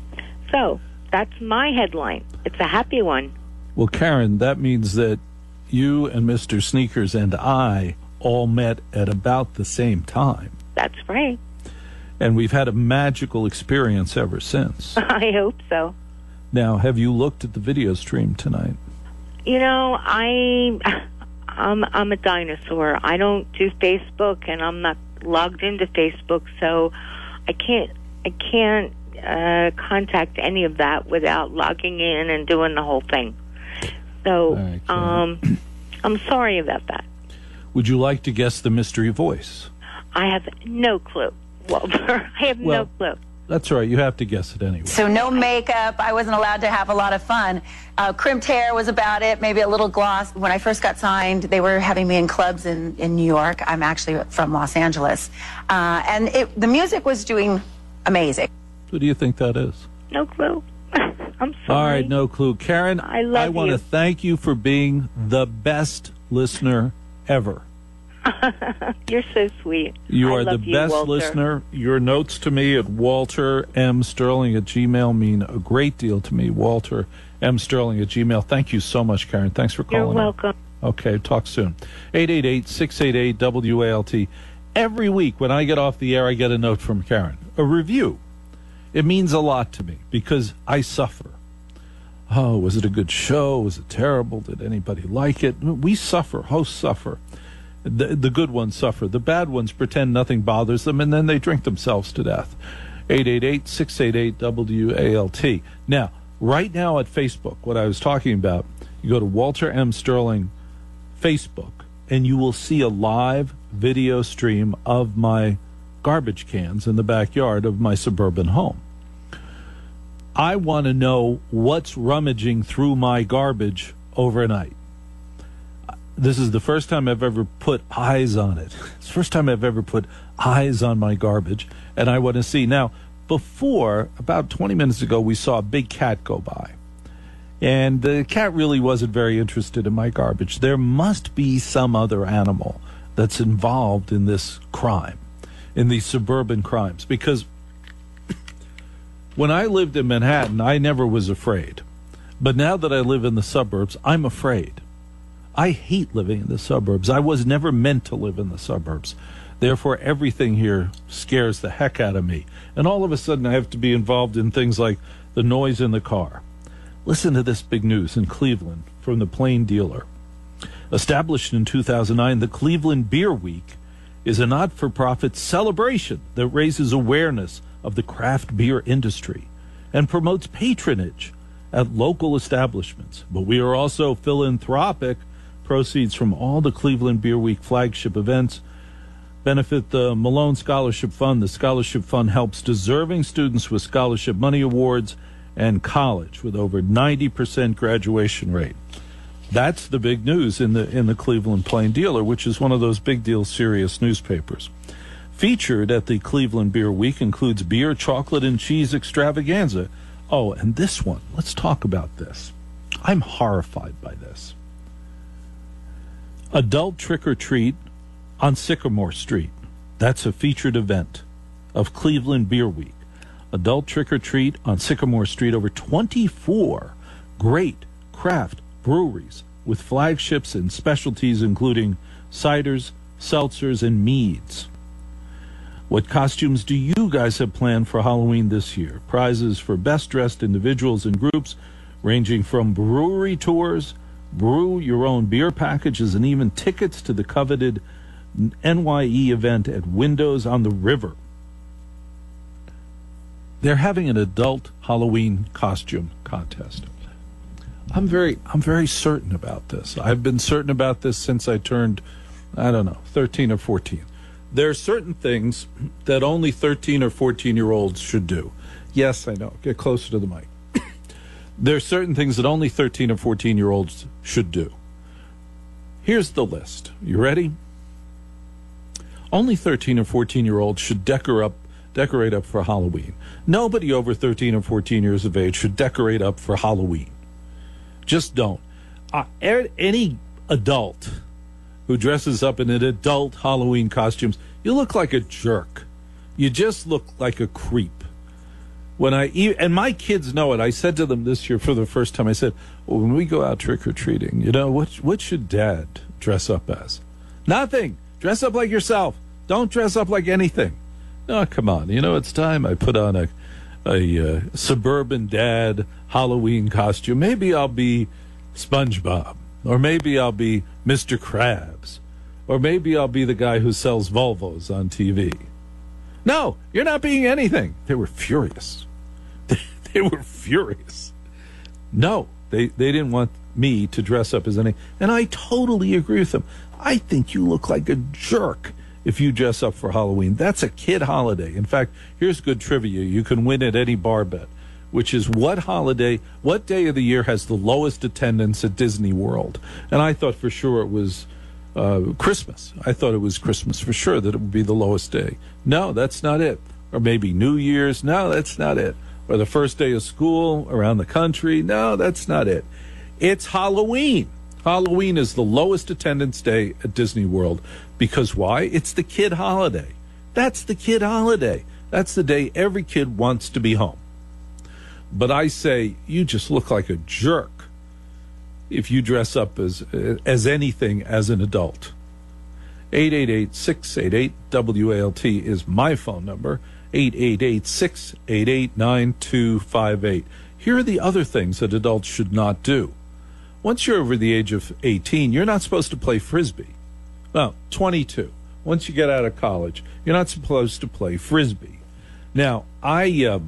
So that's my headline. It's a happy one. Well, Karen, that means that you and Mister Sneakers and I all met at about the same time. That's right. And we've had a magical experience ever since. I hope so. Now, have you looked at the video stream tonight? You know, I, I'm, I'm a dinosaur. I don't do Facebook, and I'm not logged into Facebook, so I can't, I can't uh, contact any of that without logging in and doing the whole thing. So, right, um, I'm sorry about that. Would you like to guess the mystery voice? I have no clue, Walter. I have Well, no clue. That's all right. You have to guess it anyway. So no makeup. I wasn't allowed to have a lot of fun. Uh, crimped hair was about it, maybe a little gloss. When I first got signed, they were having me in clubs in, in New York. I'm actually from Los Angeles. Uh, and it, the music was doing amazing. Who do you think that is? No clue. I'm sorry. All right, no clue. Karen, I love I want you. to thank you for being the best listener ever. You're so sweet. You I are the love you, best Walter. listener. Your notes to me at Walter M. Sterling at Gmail mean a great deal to me. Walter M. Sterling at Gmail. Thank you so much, Karen. Thanks for calling. You're welcome. In. Okay, talk soon. eight eight eight, six eight eight, W A L T. Every week when I get off the air, I get a note from Karen, a review. It means a lot to me because I suffer. Oh, was it a good show? Was it terrible? Did anybody like it? We suffer. Hosts suffer. The, the good ones suffer. The bad ones pretend nothing bothers them, and then they drink themselves to death. eight eight eight, six eight eight, W A L T. Now, right now at Facebook, what I was talking about, you go to Walter M. Sterling Facebook, and you will see a live video stream of my garbage cans in the backyard of my suburban home. I want to know what's rummaging through my garbage overnight. This is the first time I've ever put eyes on it. It's the first time I've ever put eyes on my garbage, and I want to see. Now, before, about twenty minutes ago, we saw a big cat go by, and the cat really wasn't very interested in my garbage. There must be some other animal that's involved in this crime, in these suburban crimes, because when I lived in Manhattan, I never was afraid. But now that I live in the suburbs, I'm afraid. I hate living in the suburbs. I was never meant to live in the suburbs. Therefore, everything here scares the heck out of me. And all of a sudden, I have to be involved in things like the noise in the car. Listen to this big news in Cleveland from the Plain Dealer. Established in two thousand nine, the Cleveland Beer Week is a not-for-profit celebration that raises awareness of the craft beer industry and promotes patronage at local establishments. But we are also philanthropic. Proceeds from all the Cleveland Beer Week flagship events benefit the Malone Scholarship Fund. The Scholarship Fund helps deserving students with scholarship money awards and college with over ninety percent graduation rate. That's the big news in the in the Cleveland Plain Dealer, which is one of those big deal serious newspapers. Featured at the Cleveland Beer Week includes beer, chocolate, and cheese extravaganza. Oh, and this one, let's talk about this. I'm horrified by this. Adult trick-or-treat on Sycamore Street. That's a featured event of Cleveland Beer Week. Adult trick-or-treat on Sycamore Street. Over twenty-four great craft breweries with flagships and specialties including ciders, seltzers, and meads. What costumes do you guys have planned for Halloween this year? Prizes for best-dressed individuals and groups ranging from brewery tours, brew your own beer packages, and even tickets to the coveted N Y E event at Windows on the River. They're having an adult Halloween costume contest. I'm very I'm very certain about this. I've been certain about this since I turned, I don't know, thirteen or fourteen. There are certain things that only thirteen or fourteen-year-olds should do. Yes, I know. Get closer to the mic. There are certain things that only thirteen or fourteen-year-olds should do. Here's the list. You ready? Only thirteen or fourteen-year-olds should decor up, decorate up for Halloween. Nobody over thirteen or fourteen years of age should decorate up for Halloween. Just don't. Uh, any adult who dresses up in an adult Halloween costumes, you look like a jerk. You just look like a creep. When I and my kids know it. I said to them this year for the first time, I said, well, when we go out trick-or-treating, you know, what what should Dad dress up as? Nothing. Dress up like yourself. Don't dress up like anything. No, come on. You know, it's time I put on a, a uh, suburban dad Halloween costume. Maybe I'll be SpongeBob. Or maybe I'll be Mister Krabs. Or maybe I'll be the guy who sells Volvos on T V. No, you're not being anything. They were furious. They were furious. No, they, they didn't want me to dress up as any. And I totally agree with them. I think you look like a jerk if you dress up for Halloween. That's a kid holiday. In fact, here's good trivia. You can win at any bar bet, which is what holiday, what day of the year has the lowest attendance at Disney World? And I thought for sure it was uh, Christmas. I thought it was Christmas for sure, that it would be the lowest day. No, that's not it. Or maybe New Year's. No, that's not it. Or the first day of school around the country. No, that's not it. It's Halloween. Halloween is the lowest attendance day at Disney World because why? It's the kid holiday. That's the kid holiday. That's the day every kid wants to be home. But I say you just look like a jerk if you dress up as as anything as an adult. eight eight eight, six eight eight, W A L T is my phone number. eight eight eight, six eight eight, nine two five eight. Here are the other things that adults should not do. Once you're over the age of eighteen, you're not supposed to play Frisbee. No, twenty-two. Once you get out of college, you're not supposed to play Frisbee. Now, I um,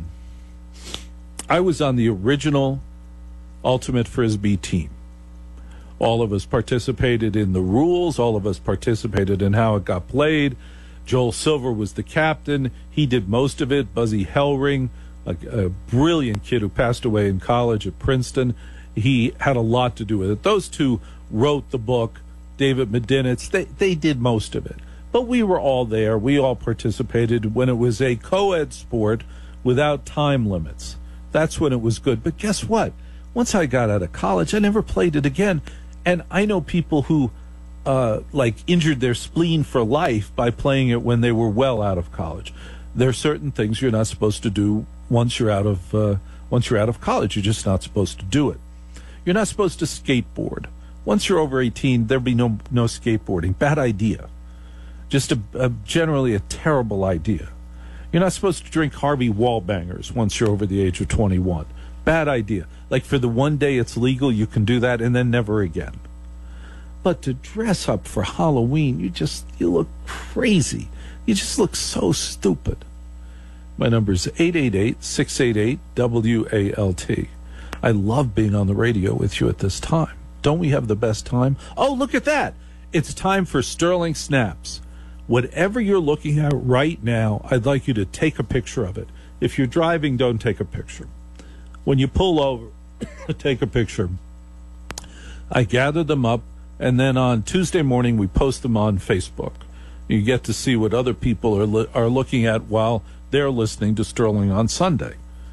I was on the original Ultimate Frisbee team. All of us participated in the rules. All of us participated in how it got played. Joel Silver was the captain. He did most of it. Buzzy Hellring, a, a brilliant kid who passed away in college at Princeton, he had a lot to do with it. Those two wrote the book. David Medinitz, they, they did most of it. But we were all there. We all participated when it was a co-ed sport without time limits. That's when it was good. But guess what? Once I got out of college, I never played it again. And I know people who, uh, like, injured their spleen for life by playing it when they were well out of college. There are certain things you're not supposed to do once you're out of uh, once you're out of college. You're just not supposed to do it. You're not supposed to skateboard. Once you're over eighteen, there'll be no no skateboarding. Bad idea. Just a, a generally a terrible idea. You're not supposed to drink Harvey Wallbangers once you're over the age of twenty-one. Bad idea. Like for the one day it's legal, you can do that and then never again. But to dress up for Halloween, you just, you look crazy. You just look so stupid. My number is eight eight eight, six eight eight, W A L T. I love being on the radio with you at this time. Don't we have the best time? Oh, look at that. It's time for Sterling Snaps. Whatever you're looking at right now, I'd like you to take a picture of it. If you're driving, don't take a picture. When you pull over, take a picture. I gather them up, and then on Tuesday morning, we post them on Facebook. You get to see what other people are li- are looking at while they're listening to Sterling on Sunday.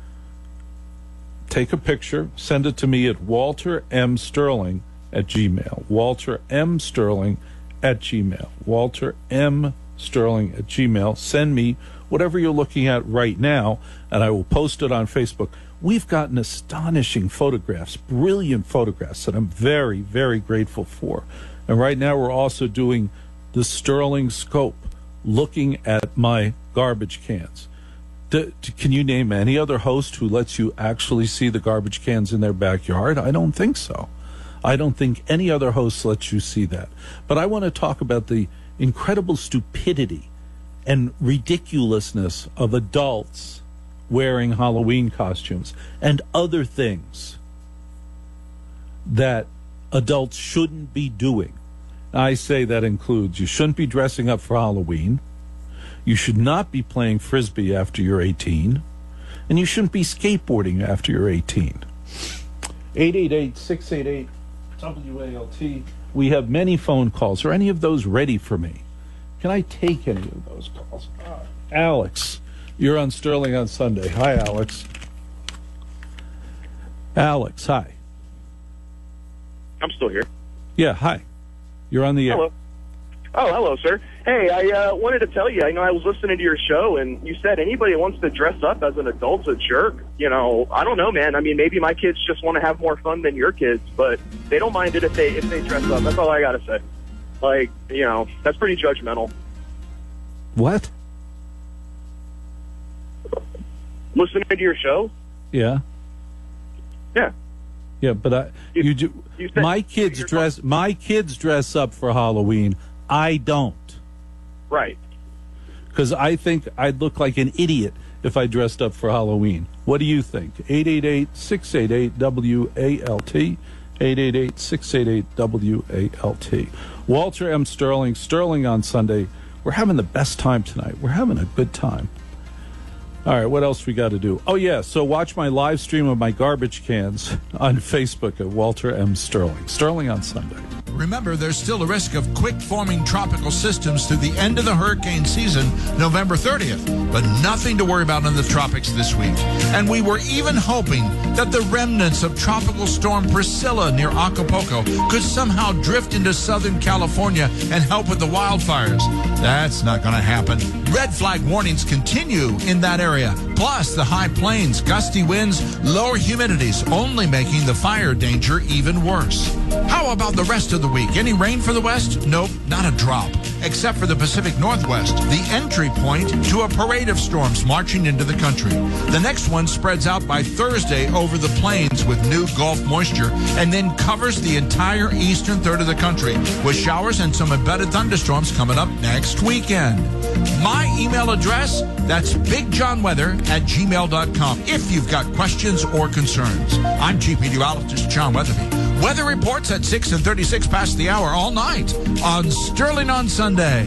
Take a picture, send it to me at Walter M. Sterling at Gmail. Walter M. Sterling at Gmail. Walter M. Sterling at Gmail. Send me whatever you're looking at right now, and I will post it on Facebook. We've gotten astonishing photographs, brilliant photographs that I'm very, very grateful for. And right now we're also doing the Sterling Scope, looking at my garbage cans. Do, can you name any other host who lets you actually see the garbage cans in their backyard? I don't think so. I don't think any other host lets you see that. But I want to talk about the incredible stupidity and ridiculousness of adults wearing Halloween costumes and other things that adults shouldn't be doing. I say that includes you shouldn't be dressing up for Halloween, you should not be playing Frisbee after you're eighteen, and you shouldn't be skateboarding after you're eighteen. eight eight eight, six eight eight, W A L T. We have many phone calls. Are any of those ready for me? Can I take any of those calls? Uh, Alex, you're on Sterling on Sunday. Hi, Alex. Alex, hi. I'm still here. Yeah, hi. You're on the air. Hello. Oh, hello, sir. Hey, I uh, wanted to tell you, I know I was listening to your show, and you said anybody that wants to dress up as an adult's a jerk. You know, I don't know, man. I mean, maybe my kids just want to have more fun than your kids, but they don't mind it if they if they dress up. That's all I got to say. Like, you know, that's pretty judgmental. What? Listening to your show? Yeah. Yeah. Yeah, but I you do you said, my kids dress my kids dress up for Halloween. I don't. Right. Because I think I'd look like an idiot if I dressed up for Halloween. What do you think? eight eight eight, six eight eight, W A L T. eight eight eight, six eight eight, W A L T. Walter M. Sterling, Sterling on Sunday. We're having the best time tonight. We're having a good time. All right, what else we got to do? Oh, yeah, so watch my live stream of my garbage cans on Facebook at Walter M. Sterling. Sterling on Sunday. remember, there's still a risk of quick-forming tropical systems through the end of the hurricane season, November thirtieth, but nothing to worry about in the tropics this week. And we were even hoping that the remnants of Tropical Storm Priscilla near Acapulco could somehow drift into Southern California and help with the wildfires. That's not going to happen. Red flag warnings continue in that area. Plus, the high plains, gusty winds, lower humidities only making the fire danger even worse. How about the rest of the week? Any rain for the west? Nope, not a drop. Except for the Pacific Northwest, the entry point to a parade of storms marching into the country. The next one spreads out by Thursday over the plains with new Gulf moisture and then covers the entire eastern third of the country with showers and some embedded thunderstorms coming up next weekend. My email address, that's bigjohnweather at gmail dot com if you've got questions or concerns. I'm Chief Meteorologist John Weatherby. Weather reports at six and thirty-six past the hour all night on Sterling on Sunday.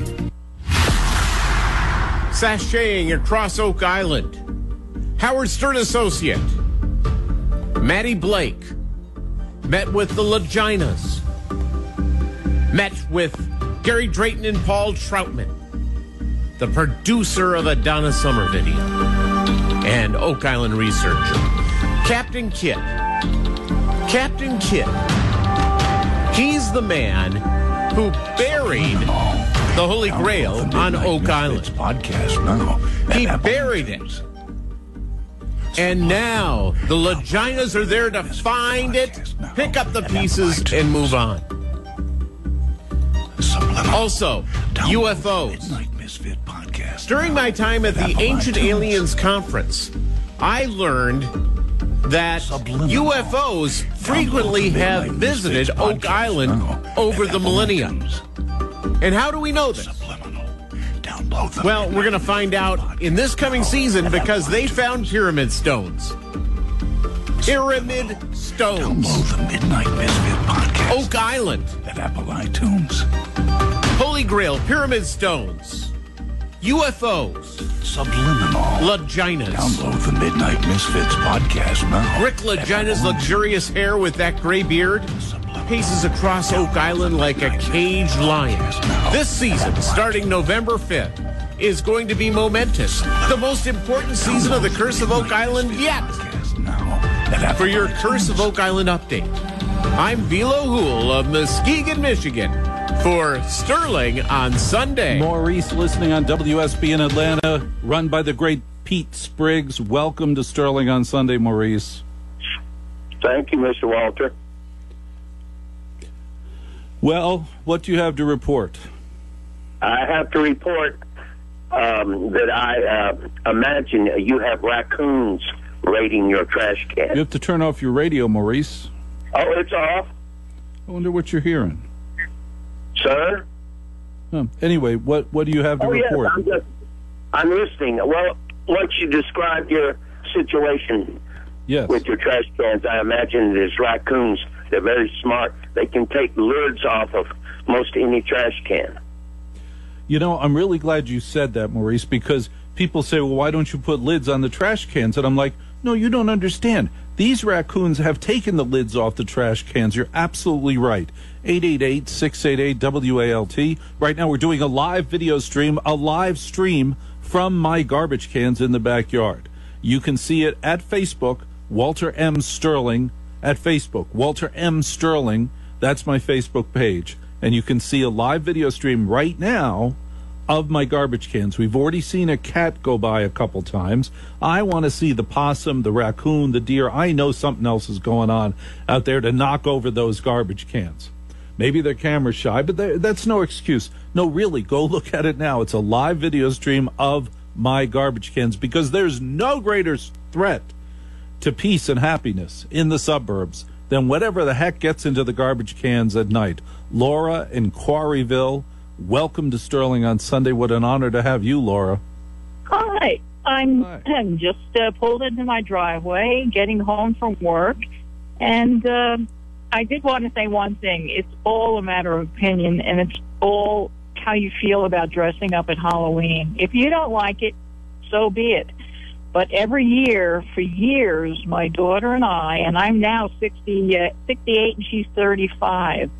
Sashaying across Oak Island, Howard Stern associate Maddie Blake met with the Laginas, met with Gary Drayton and Paul Troutman, the producer of a Donna Summer video, and Oak Island researcher Captain Kidd. Captain Kidd, he's the man who buried the Holy Grail on Oak Island. Podcast now. He buried it. And now the Laginas are there to find it, pick up the pieces, and move on. Also, U F Os. During my time at the Ancient Aliens Conference, I learned that U F Os frequently have visited Oak Island over the millennia. And how do we know this? Well, we're going to find out in this coming season because they found pyramid stones. Pyramid stones. Download the Midnight Misfit podcast. Oak Island. At Apple iTunes. Holy Grail, pyramid stones. U F Os. Subliminal. Laginas. Download the Midnight Misfits podcast now. Rick Lagina's luxurious hair with that gray beard paces across Oak Island like a caged lion. This season, starting November fifth, is going to be momentous. The most important season of the Curse of Oak Island yet. For your Curse of Oak Island update, I'm Velo Hool of Muskegon, Michigan. For Sterling on Sunday. Maurice listening on W S B in Atlanta, run by the great Pete Spriggs. Welcome to Sterling on Sunday, Maurice. Thank you, Mister Walter. Well, what do you have to report? I have to report um, that I uh, imagine you have raccoons raiding your trash can. You have to turn off your radio, Maurice. Oh, it's off? I wonder what you're hearing. Sir? Oh, anyway, what, what do you have to oh, report? Yes, I'm, just, I'm listening. Well, once you described your situation yes. with your trash cans, I imagine there's raccoons. They're very smart. They can take lids off of most any trash can. You know, I'm really glad you said that, Maurice, because people say, well, why don't you put lids on the trash cans? And I'm like, no, you don't understand. These raccoons have taken the lids off the trash cans. You're absolutely right. eight eight eight, six eight eight, W A L T. Right now we're doing a live video stream, a live stream from my garbage cans in the backyard. You can see it at Facebook, Walter M. Sterling, at Facebook, Walter M. Sterling. That's my Facebook page. And you can see a live video stream right now of my garbage cans. We've already seen a cat go by a couple times. I want to see the possum, the raccoon, the deer. I know something else is going on out there to knock over those garbage cans. Maybe they're camera shy, but that's no excuse. No, really, go look at it now. It's a live video stream of my garbage cans because there's no greater threat to peace and happiness in the suburbs than whatever the heck gets into the garbage cans at night. Laura in Quarryville, welcome to Sterling on Sunday. What an honor to have you, Laura. Hi. I'm, I'm just uh, pulled into my driveway, getting home from work, and uh, I did want to say one thing. It's all a matter of opinion, and it's all how you feel about dressing up at Halloween. If you don't like it, so be it. But every year, for years, my daughter and I, and I'm now sixty, uh, sixty-eight and she's thirty-five,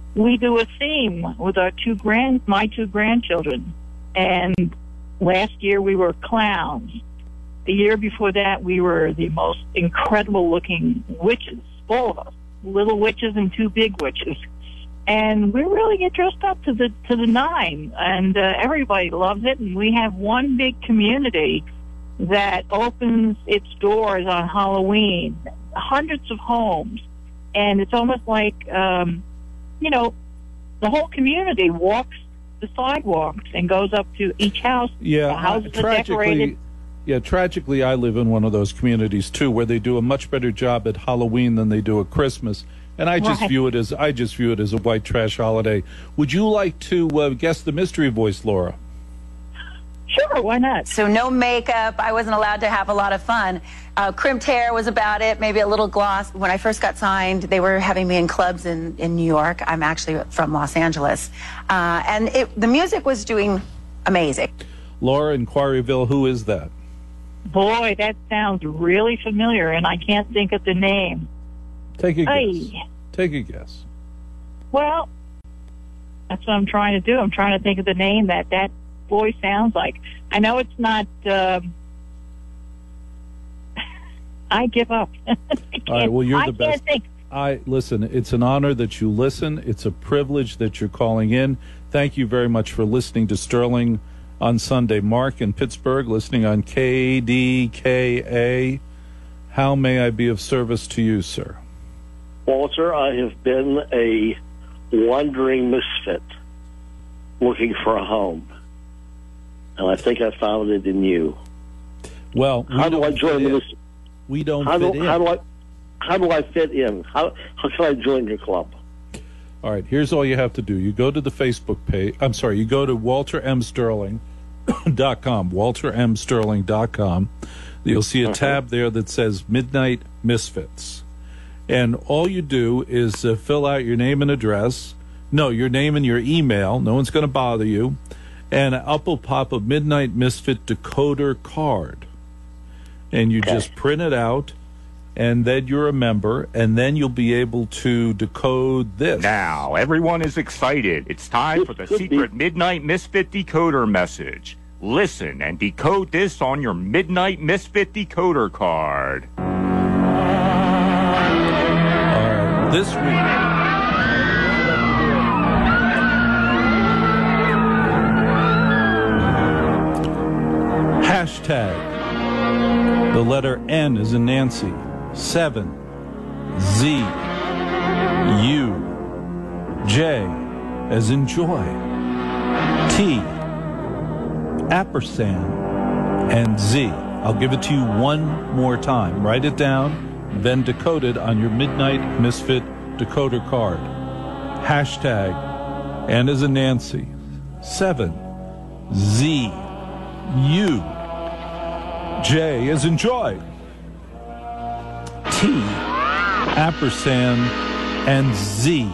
we do a theme with our two grand, my two grandchildren. And last year we were clowns. The year before that we were the most incredible looking witches, all of us, little witches and two big witches. And we really get dressed up to the to the nine, and uh, everybody loves it. And we have one big community that opens its doors on Halloween, hundreds of homes, and it's almost like, um, you know, the whole community walks the sidewalks and goes up to each house. Yeah, the houses uh, are decorated. Yeah, tragically, I live in one of those communities too, where they do a much better job at Halloween than they do at Christmas. And I just Right. view it as I just view it as a white trash holiday. Would you like to uh, guess the mystery voice, Laura? Sure, why not? So no makeup. I wasn't allowed to have a lot of fun. Uh, crimped hair was about it, maybe a little gloss. When I first got signed, they were having me in clubs in, in New York. I'm actually from Los Angeles. Uh, and it, the music was doing amazing. Laura in Quarryville, who is that? Boy, that sounds really familiar, and I can't think of the name. Take a guess. Ay. Take a guess. Well, that's what I'm trying to do. I'm trying to think of the name that that voice sounds like. I know it's not. Um, I give up. I All right, well, you're I the best. can't think. I listen, it's an honor that you listen. It's a privilege that you're calling in. Thank you very much for listening to Sterling on Sunday. Mark in Pittsburgh, listening on K D K A. How may I be of service to you, sir? Walter, I have been a wandering misfit looking for a home. And I think I found it in you. Well, we how do I don't join fit this? in. We don't how fit do, in. How do I how do I fit in? How how can I join your club? All right, here's all you have to do. You go to the Facebook page. I'm sorry, you go to walter m sterling dot com, walter m sterling dot com. You'll see a tab there that says Midnight Misfits. And all you do is uh, fill out your name and address. No, your name and your email. No one's going to bother you. And up will pop a Midnight Misfit decoder card. And you Okay. just print it out, and then you're a member, and then you'll be able to decode this. Now, everyone is excited. It's time for the secret Midnight Misfit decoder message. Listen and decode this on your Midnight Misfit decoder card. This week, hashtag, the letter N is in Nancy, seven, Z, U, J as in joy, T, ampersand, and Z. I'll give it to you one more time. Write it down, then decode it on your Midnight Misfit decoder card. Hashtag N as in Nancy, seven, Z, U, J as in joy, T, ampersand, and Z.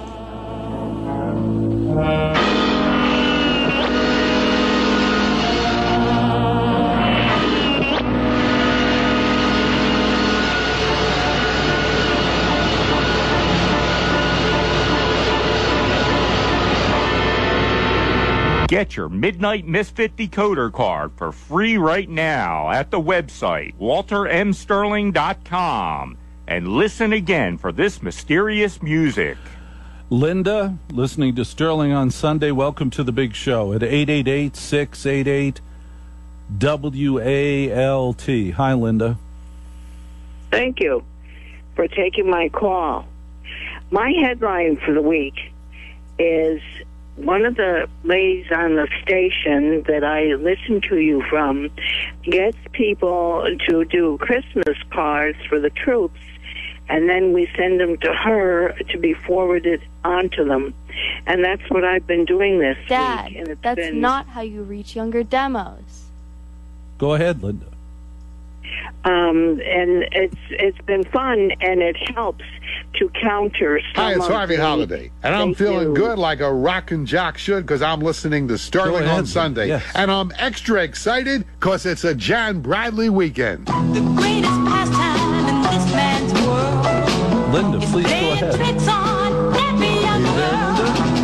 Get your Midnight Misfit decoder card for free right now at the website walter m sterling dot com. And listen again for this mysterious music. Linda, listening to Sterling on Sunday, welcome to the big show at eight eight eight, six eight eight, W A L T. Hi, Linda. Thank you for taking my call. My headline for the week is one of the ladies on the station that I listen to you from gets people to do Christmas cards for the troops, and then we send them to her to be forwarded on to them. And that's what I've been doing this Dad, week. And it's that's been, not how you reach younger demos. Go ahead, Linda. Um, and it's it's been fun, and it helps to counter some Hi, it's of Harvey the Holiday, and I'm fake feeling news. good like a rockin' jock should because I'm listening to Sterling ahead, on Sunday. yes. And I'm extra excited because it's a John Bradley weekend. The greatest pastime in this man's world. Linda, please go ahead. Tricks on every young girl.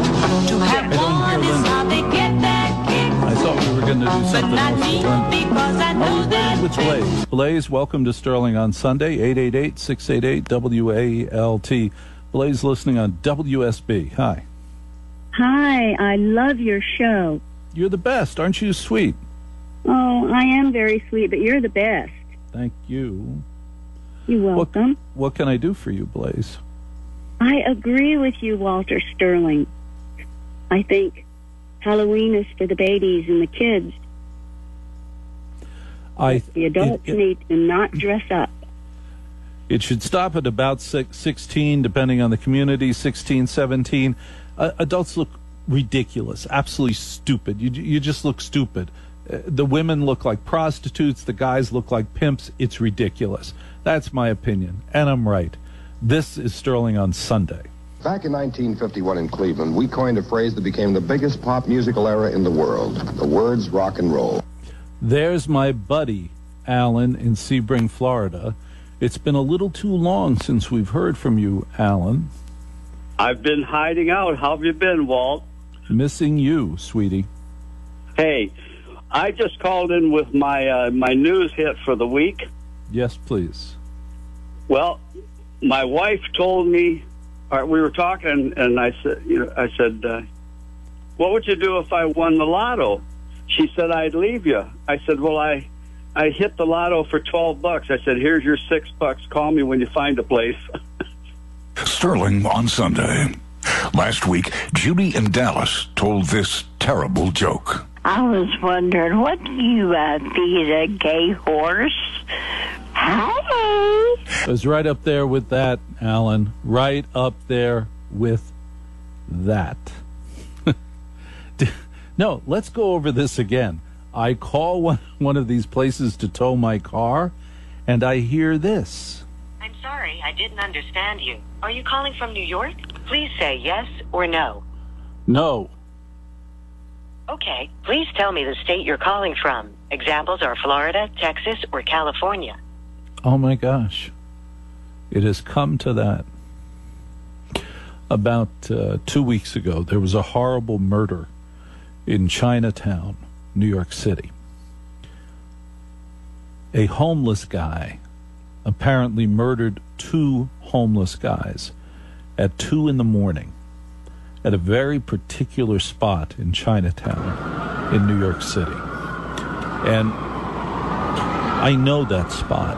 to do something But not else. me, to Linda. because I know that With Blaze. Blaze, welcome to Sterling on Sunday, eight eight eight, six eight eight, W A L T. Blaze listening on W S B. Hi. Hi, I love your show. You're the best. Aren't you sweet? Oh, I am very sweet, but you're the best. Thank you. You're welcome. What, what can I do for you, Blaze? I agree with you, Walter Sterling. I think Halloween is for the babies and the kids. I, the adults it, it, need to not dress up. It should stop at about six, sixteen, depending on the community, sixteen, seventeen. Uh, adults look ridiculous, absolutely stupid. You, you just look stupid. Uh, the women look like prostitutes. The guys look like pimps. It's ridiculous. That's my opinion, and I'm right. This is Sterling on Sunday. Back in nineteen fifty-one in Cleveland, we coined a phrase that became the biggest pop musical era in the world. The words rock and roll. There's my buddy, Alan, in Sebring, Florida. It's been a little too long since we've heard from you, Alan. I've been hiding out. How have you been, Walt? Missing you, sweetie. Hey, I just called in with my uh, my news hit for the week. Yes, please. Well, my wife told me, uh, we were talking, and I said, you know, I said, uh, what would you do if I won the lotto? She said, I'd leave you. I said, well, I, I hit the lotto for twelve bucks. I said, here's your six bucks. Call me when you find a place. Sterling on Sunday. Last week, Judy in Dallas told this terrible joke. I was wondering, what do you uh, feed a gay horse? Hi. It was right up there with that, Alan. Right up there with that. No, let's go over this again. I call one, one of these places to tow my car, and I hear this. I'm sorry, I didn't understand you. Are you calling from New York? Please say yes or no. No. Okay, please tell me the state you're calling from. Examples are Florida, Texas, or California. Oh, my gosh. It has come to that. About uh, two weeks ago, there was a horrible murder in Chinatown, New York City. A homeless guy apparently murdered two homeless guys at two in the morning at a very particular spot in Chinatown in New York City. And I know that spot.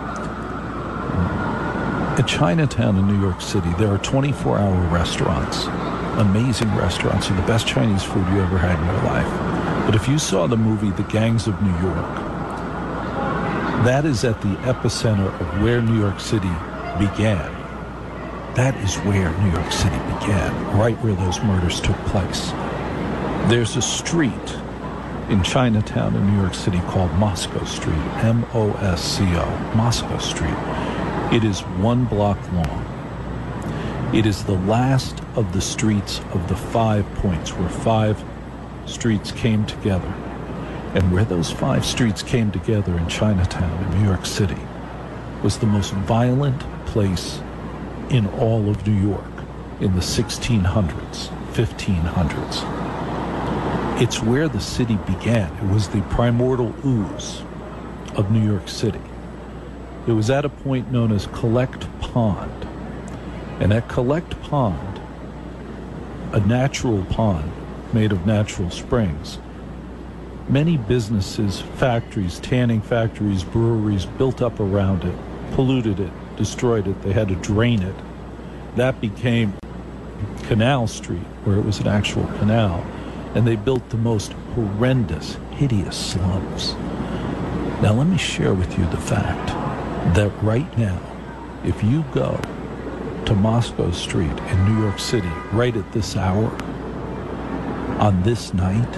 At Chinatown in New York City, there are twenty-four hour restaurants, amazing restaurants, and the best Chinese food you ever had in your life. But if you saw the movie The Gangs of New York, that is at the epicenter of where New York City began. That is where New York City began, right where those murders took place. There's a street in Chinatown in New York City called Moscow Street, M O S C O, Moscow Street. It is one block long. It is the last of the streets of the five points, where five streets came together. And where those five streets came together in Chinatown in New York City was the most violent place in all of New York in the sixteen hundreds, fifteen hundreds. It's where the city began. It was the primordial ooze of New York City. It was at a point known as Collect Pond. And at Collect Pond, a natural pond made of natural springs, many businesses, factories, tanning factories, breweries built up around it, polluted it, destroyed it. They had to drain it. That became Canal Street, where it was an actual canal. And they built the most horrendous, hideous slums. Now let me share with you the fact that right now, if you go to Moscow Street in New York City right at this hour, on this night,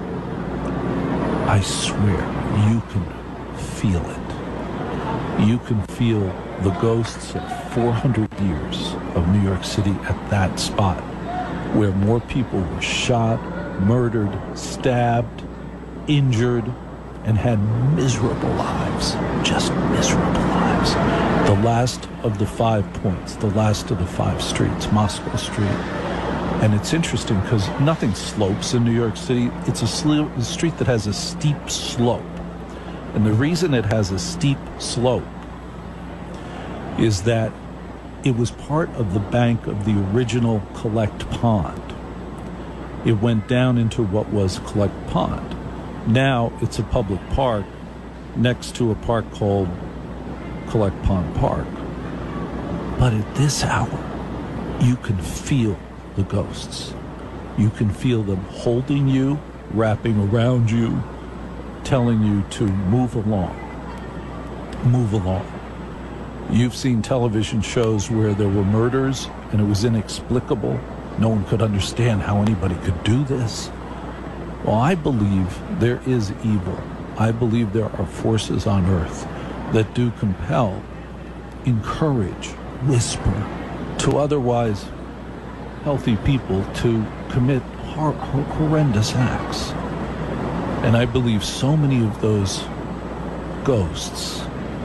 I swear you can feel it. You can feel the ghosts of four hundred years of New York City at that spot, where more people were shot, murdered, stabbed, injured, and had miserable lives, just miserable lives. The last of the five points, the last of the five streets, Moscow Street, And it's interesting because nothing slopes in New York City. It's a, sl- a street that has a steep slope. And the reason it has a steep slope is that it was part of the bank of the original Collect Pond. It went down into what was Collect Pond. Now it's a public park next to a park called Collect Pond Park. But at this hour, you can feel the ghosts. You can feel them holding you, wrapping around you, telling you to move along. Move along. You've seen television shows where there were murders and it was inexplicable. No one could understand how anybody could do this. Well, I believe there is evil. I believe there are forces on earth that do compel, encourage, whisper to otherwise healthy people to commit hor- hor- horrendous acts. And I believe so many of those ghosts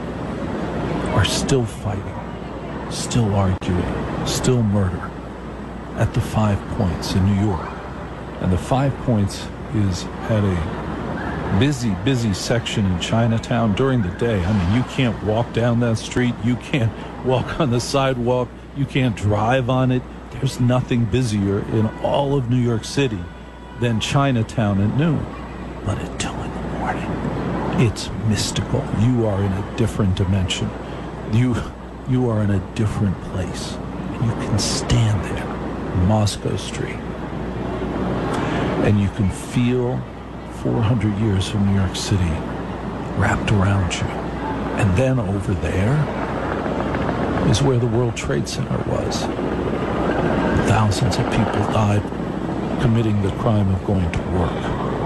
are still fighting, still arguing, still murder at the Five Points in New York. And the Five Points is at a busy, busy section in Chinatown during the day. I mean, you can't walk down that street. You can't walk on the sidewalk. You can't drive on it. There's nothing busier in all of New York City than Chinatown at noon. But at two in the morning, it's mystical. You are in a different dimension. You, you are in a different place. And you can stand there, Moscow Street, and you can feel four hundred years of New York City wrapped around you. And then over there is where the World Trade Center was. Thousands of people died committing the crime of going to work.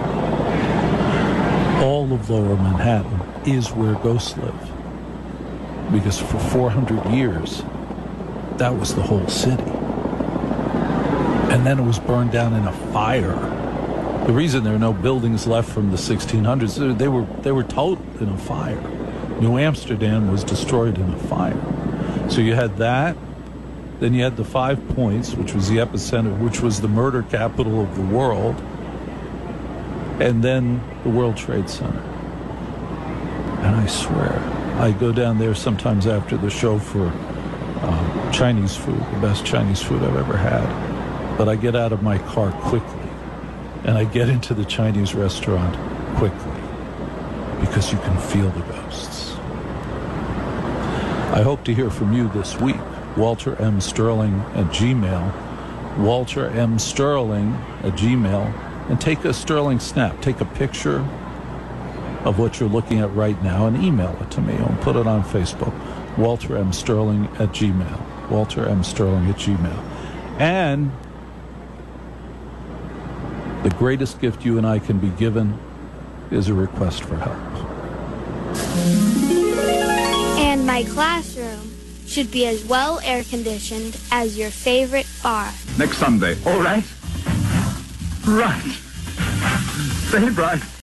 All of Lower Manhattan is where ghosts live. Because for four hundred years, that was the whole city. And then it was burned down in a fire. The reason there are no buildings left from the sixteen hundreds, they were they were totaled in a fire. New Amsterdam was destroyed in a fire. So you had that. Then you had the Five Points, which was the epicenter, which was the murder capital of the world. And then the World Trade Center. And I swear, I go down there sometimes after the show for um, Chinese food, the best Chinese food I've ever had. But I get out of my car quickly, and I get into the Chinese restaurant quickly, because you can feel the ghosts. I hope to hear from you this week. Walter M. Sterling at Gmail. Walter M. Sterling at Gmail. And take a Sterling snap. Take a picture of what you're looking at right now and email it to me. I'll put it on Facebook. Walter M. Sterling at Gmail. Walter M. Sterling at Gmail. And the greatest gift you and I can be given is a request for help. And my classroom should be as well air-conditioned as your favorite bar. Next Sunday. All right. Right. Say it right.